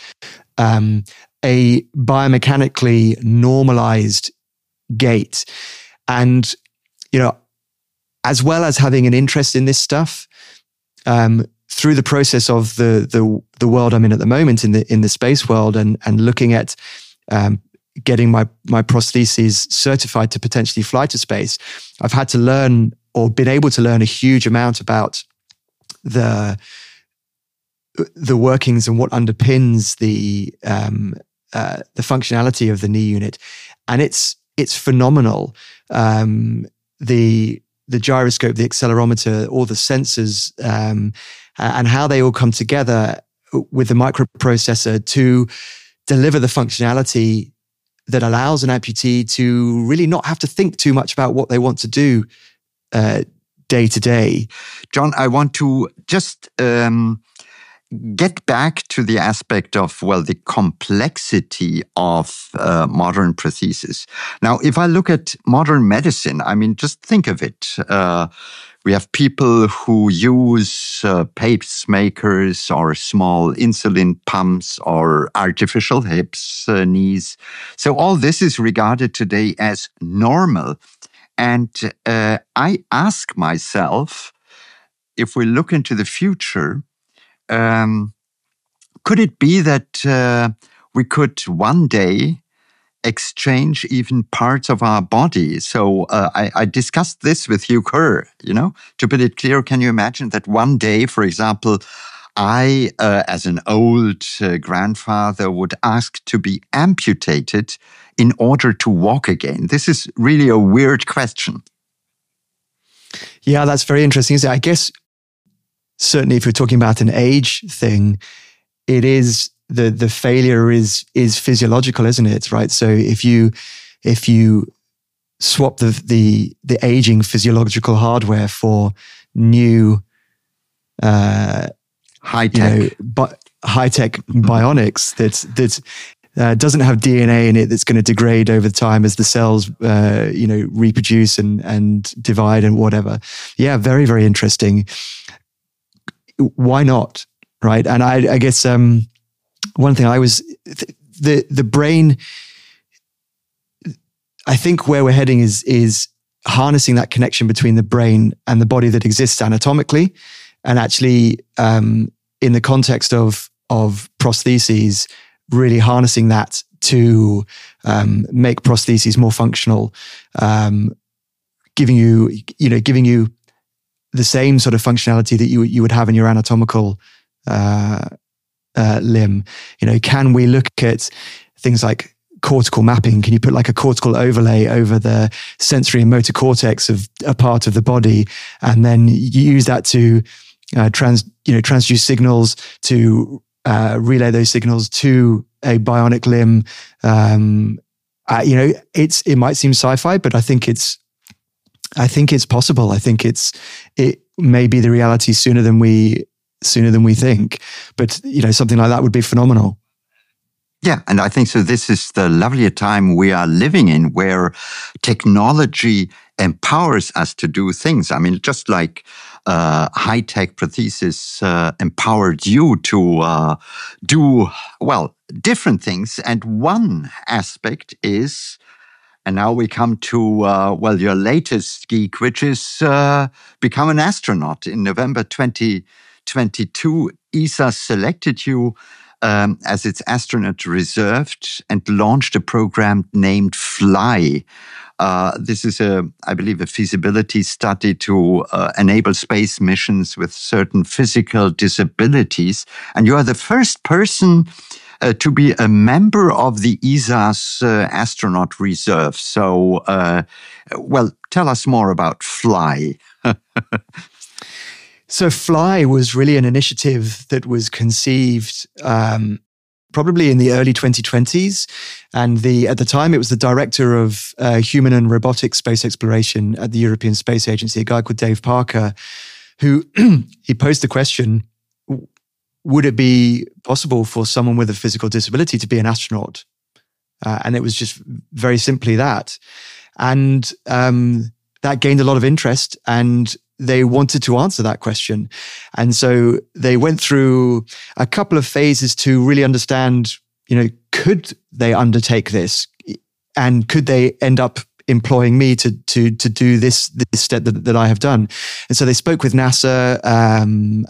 a biomechanically normalized gait. And, as well as having an interest in this stuff, through the process of the world I'm in at the moment, in the space world, and looking at getting my prostheses certified to potentially fly to space, I've had to learn, or been able to learn, a huge amount about the workings and what underpins the functionality of the knee unit, and it's phenomenal. The gyroscope, the accelerometer, all the sensors, and how they all come together with the microprocessor to deliver the functionality that allows an amputee to really not have to think too much about what they want to do day to day. John, I want to just get back to the aspect of, the complexity of modern prosthesis. Now, if I look at modern medicine, I mean, just think of it. We have people who use pacemakers or small insulin pumps or artificial hips, knees. So all this is regarded today as normal. And I ask myself, if we look into the future, could it be that we could one day exchange even parts of our body? So I discussed this with Hugh Kerr, to put it clear. Can you imagine that one day, for example, I, as an old grandfather, would ask to be amputated in order to walk again? This is really a weird question. Yeah, that's very interesting. I guess certainly if we're talking about an age thing, it is the failure is physiological, isn't it? Right. So if you swap the aging physiological hardware for new high tech bionics that doesn't have DNA in it, that's going to degrade over time as the cells reproduce and divide and whatever. Yeah, very, very interesting. Why not? Right. And I guess one thing the brain, I think where we're heading is harnessing that connection between the brain and the body that exists anatomically, and actually in the context of prostheses, really harnessing that to make prostheses more functional, giving you the same sort of functionality that you would have in your anatomical limb. Can we look at things like cortical mapping? Can you put like a cortical overlay over the sensory and motor cortex of a part of the body, and then use that to transduce signals to relay those signals to a bionic limb? It might seem sci-fi, but I think it's possible. I think it may be the reality sooner than we think. But something like that would be phenomenal. Yeah, and I think so. This is the lovelier time we are living in, where technology empowers us to do things. I mean, just like high-tech prosthesis empowered you to do, well, different things. And one aspect is, and now we come to, your latest geek, which is become an astronaut. In November 2022, ESA selected you as its astronaut reserved and launched a program named FLY. This is, I believe, a feasibility study to enable space missions with certain physical disabilities. And you are the first person to be a member of the ESA's astronaut reserve. So, tell us more about FLY. So FLY was really an initiative that was conceived probably in the early 2020s. And at the time, it was the director of human and robotic space exploration at the European Space Agency, a guy called Dave Parker, who he posed the question, would it be possible for someone with a physical disability to be an astronaut? And it was just very simply that. And that gained a lot of interest, and they wanted to answer that question. And so they went through a couple of phases to really understand, could they undertake this? And could they end up employing me to do this step that I have done? And so they spoke with NASA, and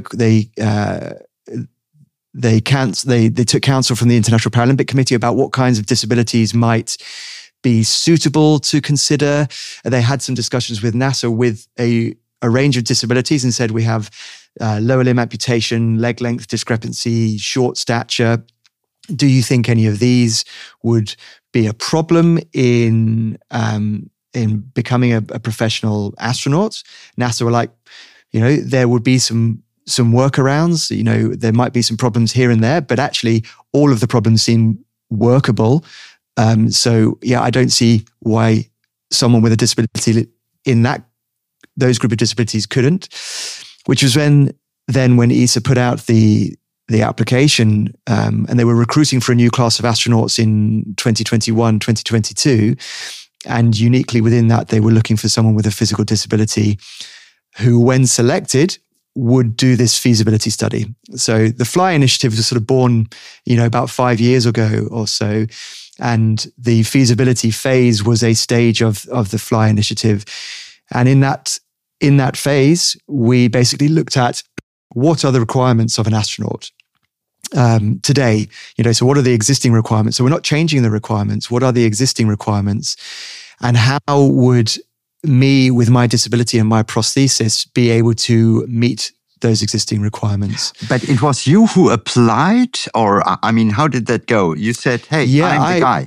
they took counsel from the International Paralympic Committee about what kinds of disabilities might be suitable to consider. They had some discussions with NASA with a range of disabilities and said, we have lower limb amputation, leg length discrepancy, short stature. Do you think any of these would be a problem in becoming a professional astronaut? NASA were like, there would be some workarounds. There might be some problems here and there, but actually all of the problems seem workable. So I don't see why someone with a disability in those group of disabilities couldn't. Which was when ESA put out the application, and they were recruiting for a new class of astronauts in 2021, 2022. And uniquely within that, they were looking for someone with a physical disability who, when selected, would do this feasibility study. So the FLY initiative was sort of born, about 5 years ago or so. And the feasibility phase was a stage of the FLY initiative. And in that phase, we basically looked at what are the requirements of an astronaut today. So what are the existing requirements? So we're not changing the requirements. What are the existing requirements? And how would me, with my disability and my prosthesis, be able to meet those existing requirements? But it was you who applied, or how did that go? You said, "Hey, I'm the guy."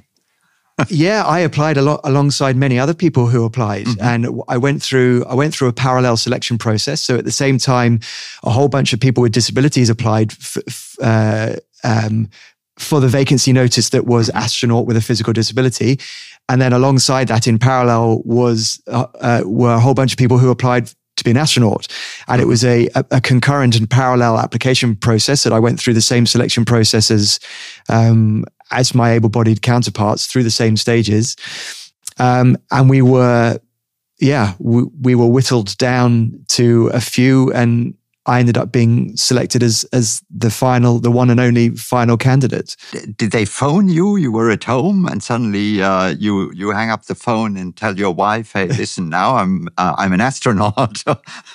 I applied alongside many other people who applied, and I went through a parallel selection process. So at the same time, a whole bunch of people with disabilities applied for the vacancy notice that was astronaut with a physical disability, and then alongside that, in parallel, were a whole bunch of people who applied to be an astronaut. And it was a concurrent and parallel application process that I went through the same selection process as my able-bodied counterparts through the same stages. And we were whittled down to a few, and I ended up being selected as the one and only final candidate. Did they phone you? You were at home, and suddenly you hang up the phone and tell your wife, "Hey, listen, now I'm an astronaut."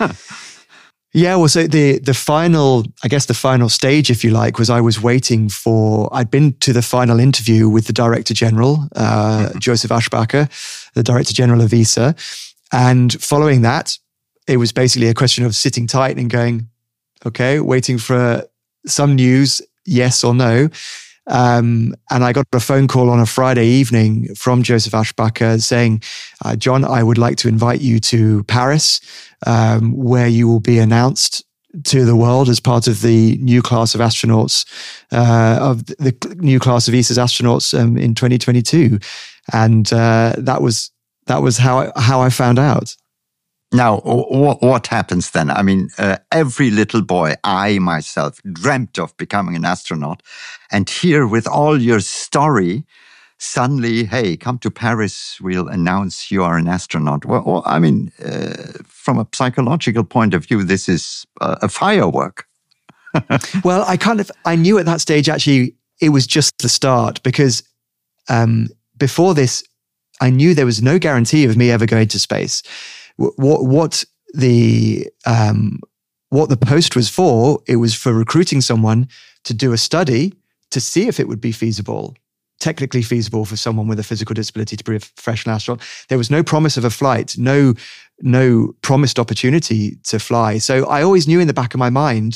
Yeah, well, so the final stage, if you like, was I was waiting I'd been to the final interview with the Director General, Joseph Aschbacher, the Director General of ESA. And following that, it was basically a question of sitting tight and going, okay, waiting for some news, yes or no. And I got a phone call on a Friday evening from Joseph Aschbacher saying, John, I would like to invite you to Paris, where you will be announced to the world as part of the new class of astronauts, of the new class of ESA's astronauts in 2022. And that was how I found out. Now, what happens then? Every little boy, I myself, dreamt of becoming an astronaut. And here, with all your story, suddenly, hey, come to Paris, we'll announce you are an astronaut. Well, from a psychological point of view, this is a firework. Well, I knew at that stage, actually, it was just the start, because before this, I knew there was no guarantee of me ever going to space. What the post was for, it was for recruiting someone to do a study to see if it would be feasible, technically feasible for someone with a physical disability to be a professional astronaut. There was no promise of a flight, no promised opportunity to fly. So I always knew in the back of my mind,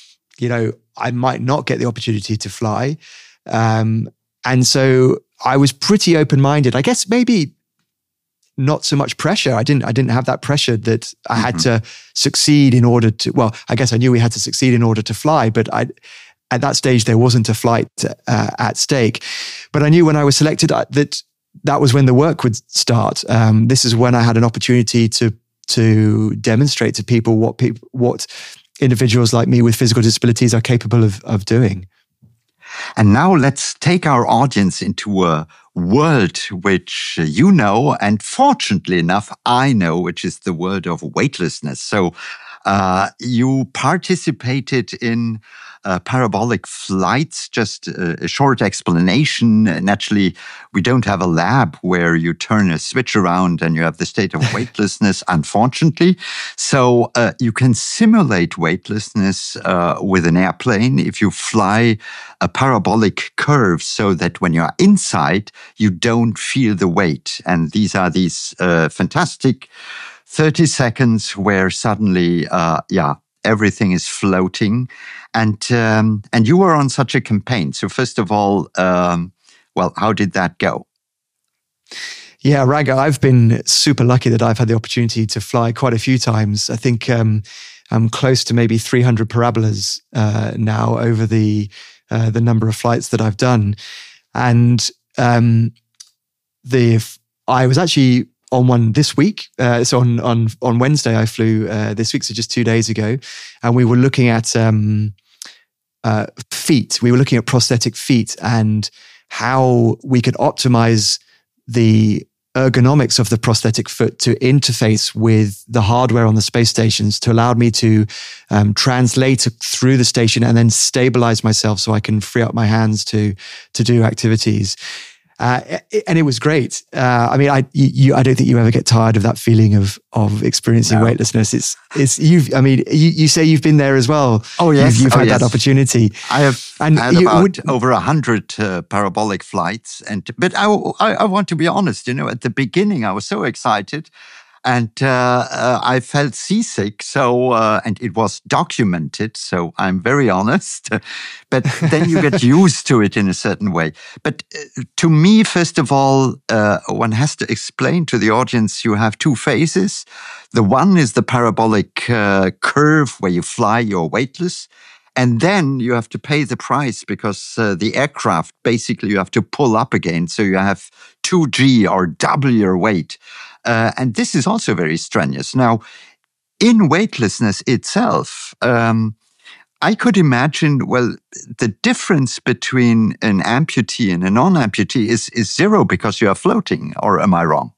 I might not get the opportunity to fly. And so I was pretty open-minded. I guess maybe not so much pressure. I didn't have that pressure that I had to succeed in order to, well, I guess I knew we had to succeed in order to fly, but at that stage, there wasn't a flight at stake. But I knew when I was selected that was when the work would start. This is when I had an opportunity to demonstrate to people what individuals like me with physical disabilities are capable of doing. And now let's take our audience into a world which you know, and fortunately enough, I know, which is the world of weightlessness. So you participated in parabolic flights. Just a short explanation. Naturally, we don't have a lab where you turn a switch around and you have the state of weightlessness, unfortunately. So you can simulate weightlessness with an airplane if you fly a parabolic curve so that when you're inside, you don't feel the weight. And these are these fantastic 30 seconds where suddenly, everything is floating. And you were on such a campaign. So first of all, how did that go? Yeah, Ranga, I've been super lucky that I've had the opportunity to fly quite a few times. I think I'm close to maybe 300 parabolas now over the number of flights that I've done. And I was actually on one this week. So on Wednesday, I flew this week, so just 2 days ago. And we were looking at feet. We were looking at prosthetic feet and how we could optimize the ergonomics of the prosthetic foot to interface with the hardware on the space stations to allow me to translate through the station and then stabilize myself so I can free up my hands to do activities. And it was great. I don't think you ever get tired of that feeling of experiencing weightlessness. You say you've been there as well. Oh yes, you've had that opportunity. I have had about over 100 parabolic flights, but I want to be honest. At the beginning, I was so excited. And I felt seasick, and it was documented, so I'm very honest. But then you get used to it in a certain way. But to me, first of all, one has to explain to the audience you have two phases. The one is the parabolic curve where you fly, you're weightless. And then you have to pay the price because the aircraft, basically you have to pull up again. So you have 2G or double your weight. And this is also very strenuous. Now, in weightlessness itself, I could imagine, the difference between an amputee and a non-amputee is zero because you are floating, or am I wrong?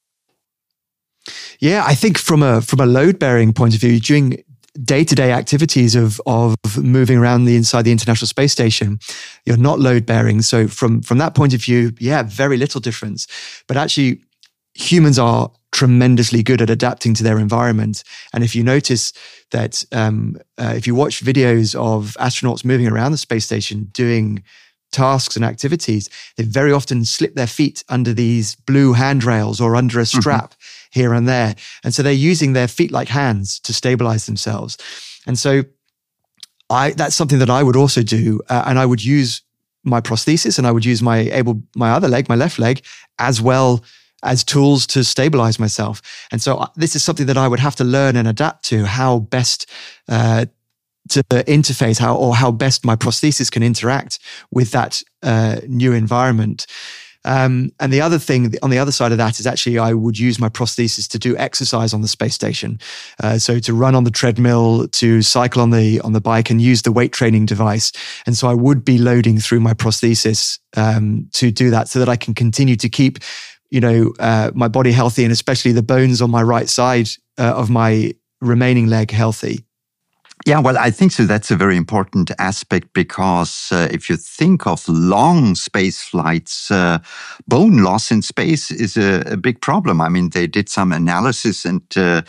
Yeah, I think from a load-bearing point of view, during day-to-day activities of moving around inside the International Space Station, you're not load-bearing. So from that point of view, very little difference. But actually, humans are tremendously good at adapting to their environment. And if you notice that if you watch videos of astronauts moving around the space station doing tasks and activities, they very often slip their feet under these blue handrails or under a strap here and there. And so they're using their feet like hands to stabilize themselves. And so that's something that I would also do. And I would use my prosthesis and I would use my other leg, my left leg, as well as tools to stabilize myself. And so this is something that I would have to learn and adapt to, how best to interface, how best my prosthesis can interact with that new environment. And the other thing on the other side of that is actually I would use my prosthesis to do exercise on the space station. So to run on the treadmill, to cycle on the bike and use the weight training device. And so I would be loading through my prosthesis to do that so that I can continue to keep, my body healthy and especially the bones on my right side of my remaining leg healthy. Yeah, well, I think so. That's a very important aspect because if you think of long space flights, bone loss in space is a big problem. I mean, they did some analysis and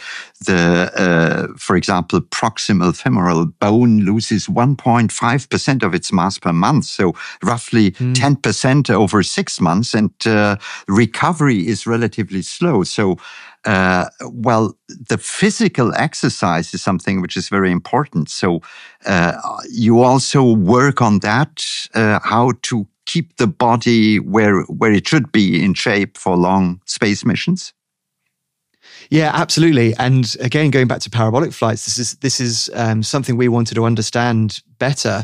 for example, proximal femoral bone loses 1.5% of its mass per month. So roughly 10% over 6 months, and recovery is relatively slow. So the physical exercise is something which is very important. So you also work on that, how to keep the body where it should be in shape for long space missions. Yeah, absolutely. And again, going back to parabolic flights, this is something we wanted to understand better.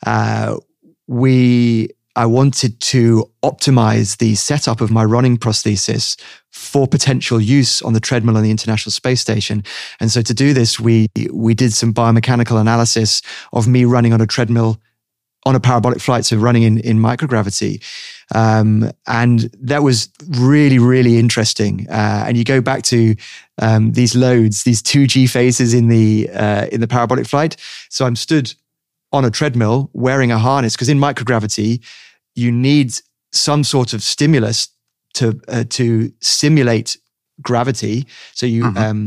I wanted to optimize the setup of my running prosthesis for potential use on the treadmill on the International Space Station. And so to do this, we did some biomechanical analysis of me running on a treadmill on a parabolic flight, so running in microgravity. And that was really, really interesting. And you go back to these loads, these 2G phases in the parabolic flight. So I'm stood on a treadmill wearing a harness, because in microgravity, you need some sort of stimulus to simulate gravity. So you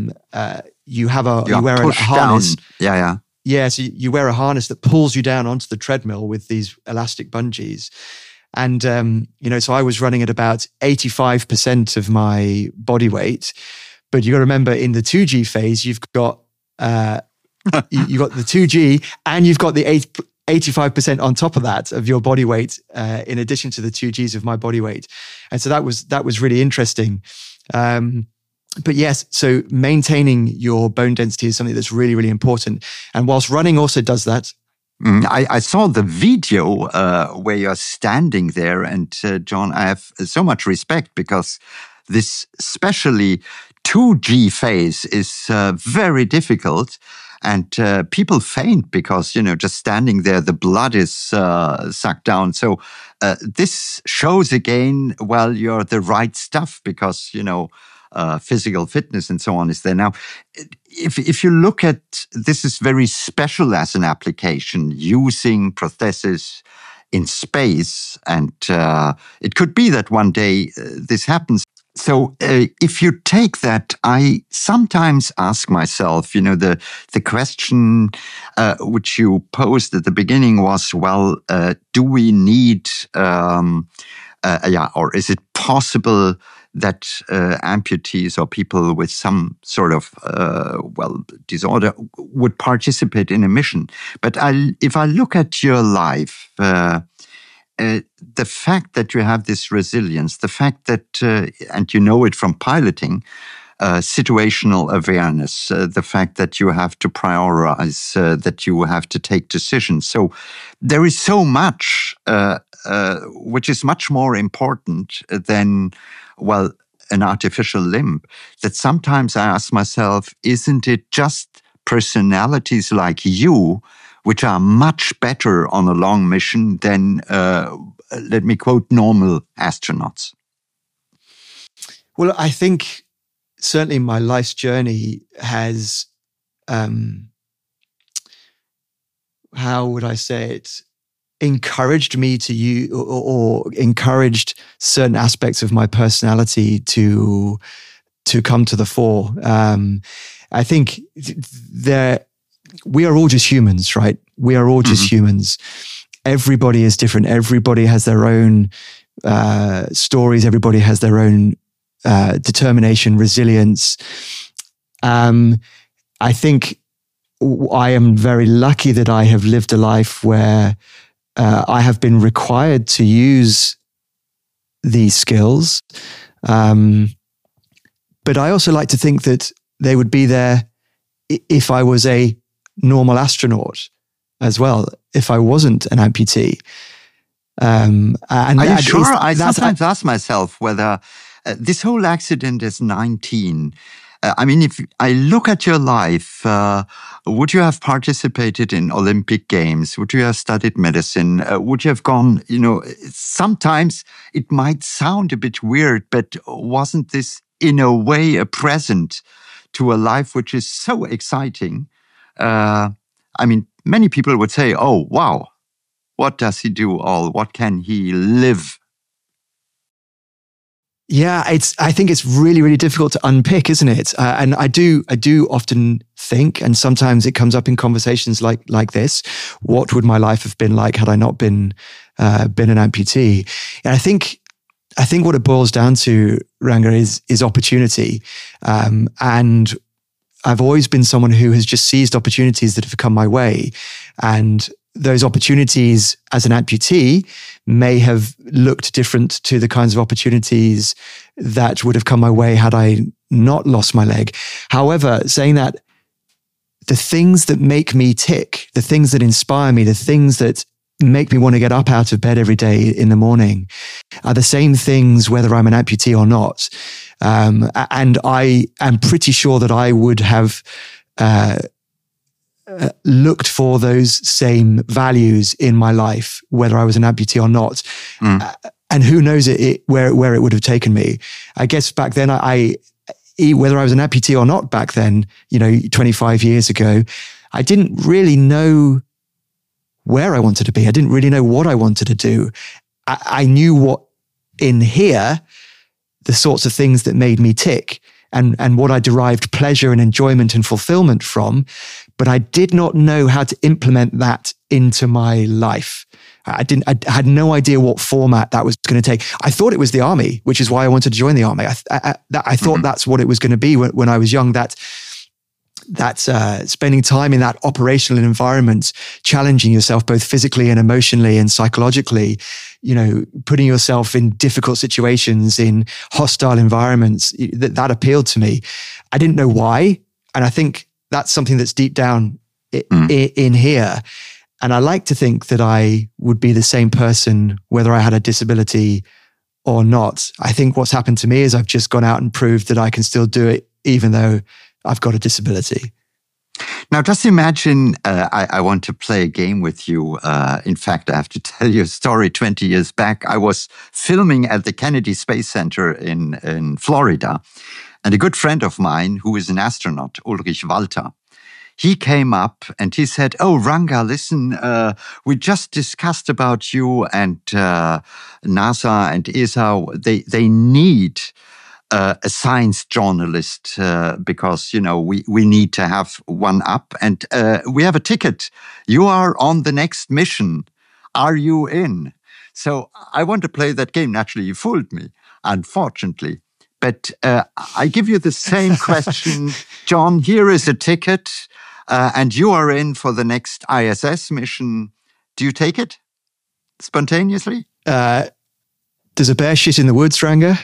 wear a harness. Down. Yeah. So you wear a harness that pulls you down onto the treadmill with these elastic bungees. And, so I was running at about 85% of my body weight. But you got to remember, in the 2G phase, you've got you've got the 2G and you've got the 85% on top of that of your body weight, in addition to the 2Gs of my body weight. And so that was really interesting. But yes, so maintaining your bone density is something that's really, really important. And whilst running also does that. I saw the video where you're standing there, and John, I have so much respect because this especially 2G phase is very difficult. And people faint because, just standing there, the blood is sucked down. So this shows again, you're the right stuff because, physical fitness and so on is there. Now, if you look at, this is very special as an application, using prosthesis in space. And it could be that one day this happens. So if you take that, I sometimes ask myself, the question which you posed at the beginning was, do we need, or is it possible that amputees or people with some sort of, disorder would participate in a mission? But if I look at your life, the fact that you have this resilience, the fact that, and you know it from piloting, situational awareness, the fact that you have to prioritize, that you have to take decisions. So there is so much which is much more important than, an artificial limb, that sometimes I ask myself, isn't it just personalities like you which are much better on a long mission than, let me quote, normal astronauts? Well, I think certainly my life's journey has, how would I say it, encouraged me to use, or encouraged certain aspects of my personality to come to the fore. I think we are all just humans, right? We are all just humans. Everybody is different. Everybody has their own stories. Everybody has their own determination, resilience. I think I am very lucky that I have lived a life where I have been required to use these skills. But I also like to think that they would be there if I was a normal astronaut as well, if I wasn't an amputee. And are you sure? I sometimes ask myself whether this whole accident is 19. I mean, if I look at your life, would you have participated in Olympic Games? Would you have studied medicine? Would you have gone, sometimes it might sound a bit weird, but wasn't this in a way a present to a life which is so exciting? I mean, many people would say, oh, wow, what does he do all? What can he live? Yeah, I think it's really, really difficult to unpick, isn't it? And I do often think, and sometimes it comes up in conversations like this, what would my life have been like had I not been an amputee? And I think what it boils down to, Ranga, is opportunity. And I've always been someone who has just seized opportunities that have come my way. And those opportunities as an amputee may have looked different to the kinds of opportunities that would have come my way had I not lost my leg. However, saying that, the things that make me tick, the things that inspire me, the things that make me want to get up out of bed every day in the morning are the same things whether I'm an amputee or not. And I am pretty sure that I would have looked for those same values in my life, whether I was an amputee or not. And who knows where it would have taken me. I guess back then, whether I was an amputee or not back then, 25 years ago, I didn't really know where I wanted to be. I didn't really know what I wanted to do. I knew what in here, the sorts of things that made me tick and what I derived pleasure and enjoyment and fulfillment from, but I did not know how to implement that into my life. I had no idea what format that was going to take. I thought it was the army, which is why I wanted to join the army. I thought that's what it was going to be when I was young, that spending time in that operational environment, challenging yourself both physically and emotionally and psychologically, putting yourself in difficult situations, in hostile environments, that appealed to me. I didn't know why. And I think that's something that's deep down in here. And I like to think that I would be the same person whether I had a disability or not. I think what's happened to me is I've just gone out and proved that I can still do it even though I've got a disability. Now, just imagine, I want to play a game with you. In fact, I have to tell you a story. 20 years back, I was filming at the Kennedy Space Center in Florida. And a good friend of mine, who is an astronaut, Ulrich Walter, he came up and he said, "Oh, Ranga, listen, we just discussed about you and NASA and ESA. They need a science journalist because, we need to have one up. And we have a ticket. You are on the next mission. Are you in?" So I want to play that game. Naturally, you fooled me, unfortunately. But I give you the same question. John, here is a ticket. And you are in for the next ISS mission. Do you take it spontaneously? Does a bear shit in the woods, Ranga?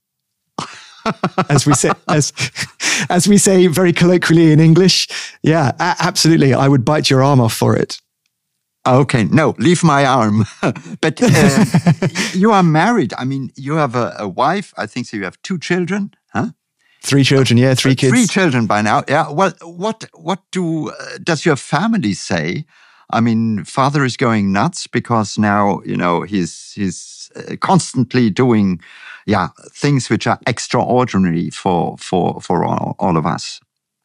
As we say very colloquially in English. Yeah, absolutely. I would bite your arm off for it. Okay, no, leave my arm. But you are married. I mean, you have a wife. I think so. You have 2 children, huh? 3 children, yeah, 3 kids. 3 children by now. Yeah. Well, what does your family say? I mean, father is going nuts because now he's constantly doing things which are extraordinary for all of us.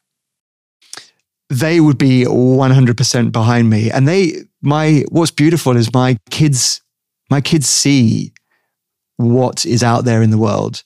They would be 100% behind me, and what's beautiful is my kids see what is out there in the world.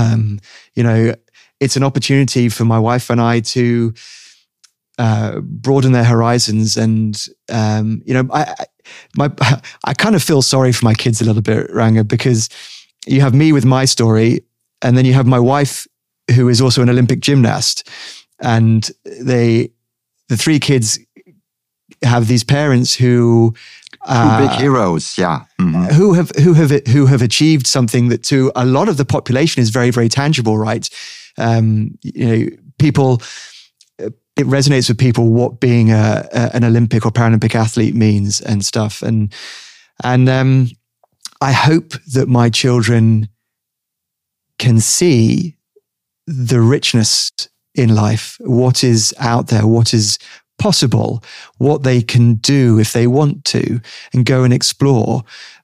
It's an opportunity for my wife and I to broaden their horizons. And, I kind of feel sorry for my kids a little bit, Ranga, because you have me with my story, and then you have my wife, who is also an Olympic gymnast. And the 3 kids have these parents who... 2 big heroes, yeah. Mm-hmm. Who have achieved something that to a lot of the population is very, very tangible, right? People, it resonates with people what being an Olympic or Paralympic athlete means and stuff. And I hope that my children can see the richness in life, what is out there, what is possible, what they can do if they want to, and go and explore.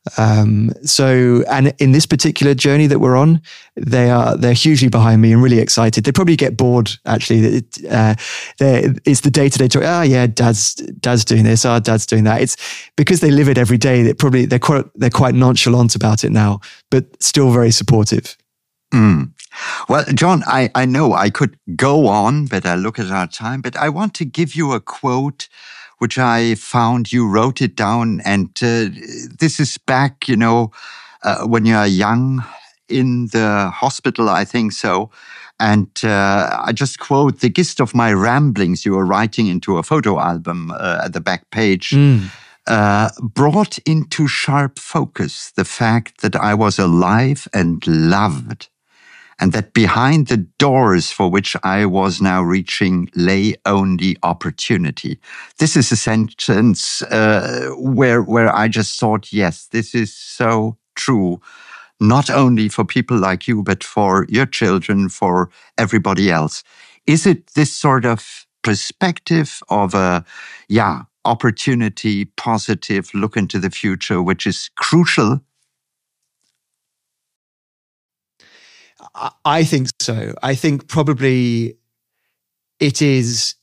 And in this particular journey that we're on, they're hugely behind me and really excited. They probably get bored. Actually, it's the day-to-day talk. Oh yeah, dad's doing this. Oh, dad's doing that. It's because they live it every day. They're quite nonchalant about it now, but still very supportive. Mm. Well, John, I know I could go on, but I look at our time. But I want to give you a quote which I found. You wrote it down, and this is back, when you are young in the hospital, I think so. And I just quote, "The gist of my ramblings," you were writing into a photo album at the back page, brought into sharp focus the fact that I was alive and loved, and that behind the doors for which I was now reaching lay only opportunity. This is a sentence where I just thought, yes, this is so true, not only for people like you, but for your children, for everybody else. Is it this sort of perspective of opportunity, positive look into the future, which is crucial? I think so. I think probably it is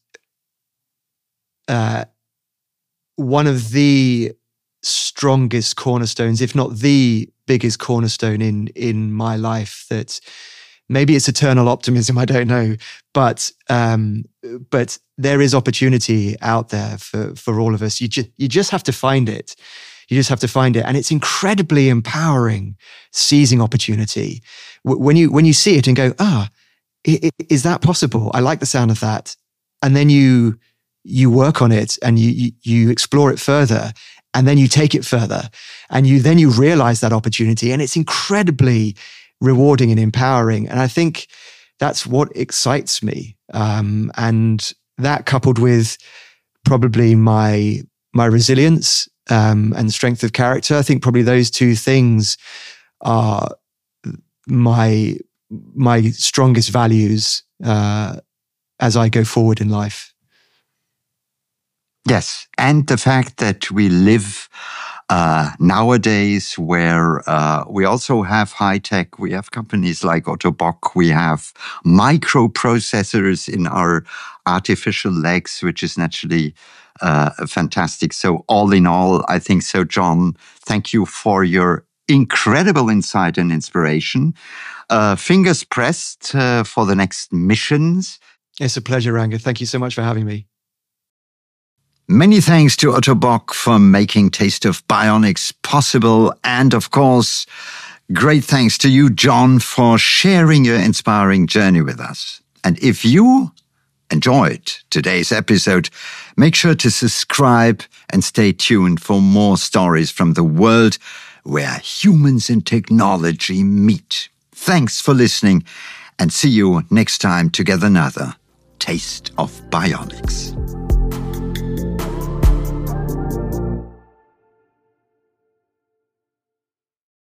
one of the strongest cornerstones, if not the biggest cornerstone in my life. That maybe it's eternal optimism, I don't know, but there is opportunity out there for all of us. You just have to find it. You just have to find it. And it's incredibly empowering, seizing opportunity. When you see it and go, is that possible? I like the sound of that. And then you work on it and you explore it further, and then you take it further, and you realize that opportunity, and it's incredibly rewarding and empowering. And I think that's what excites me. And that, coupled with probably my resilience, and strength of character, I think probably those two things are my strongest values as I go forward in life. Yes, and the fact that we live nowadays where we also have high tech. We have companies like Otto Bock. We have microprocessors in our artificial legs, which is naturally fantastic. So all in all, I think so, John, thank you for your incredible insight and inspiration. Fingers pressed for the next missions. It's a pleasure, Ranga. Thank you so much for having me. Many thanks to Otto Bock for making Taste of Bionics possible. And of course, great thanks to you, John, for sharing your inspiring journey with us. And if you enjoyed today's episode, make sure to subscribe and stay tuned for more stories from the world where humans and technology meet. Thanks for listening, and see you next time to get another Taste of Bionics.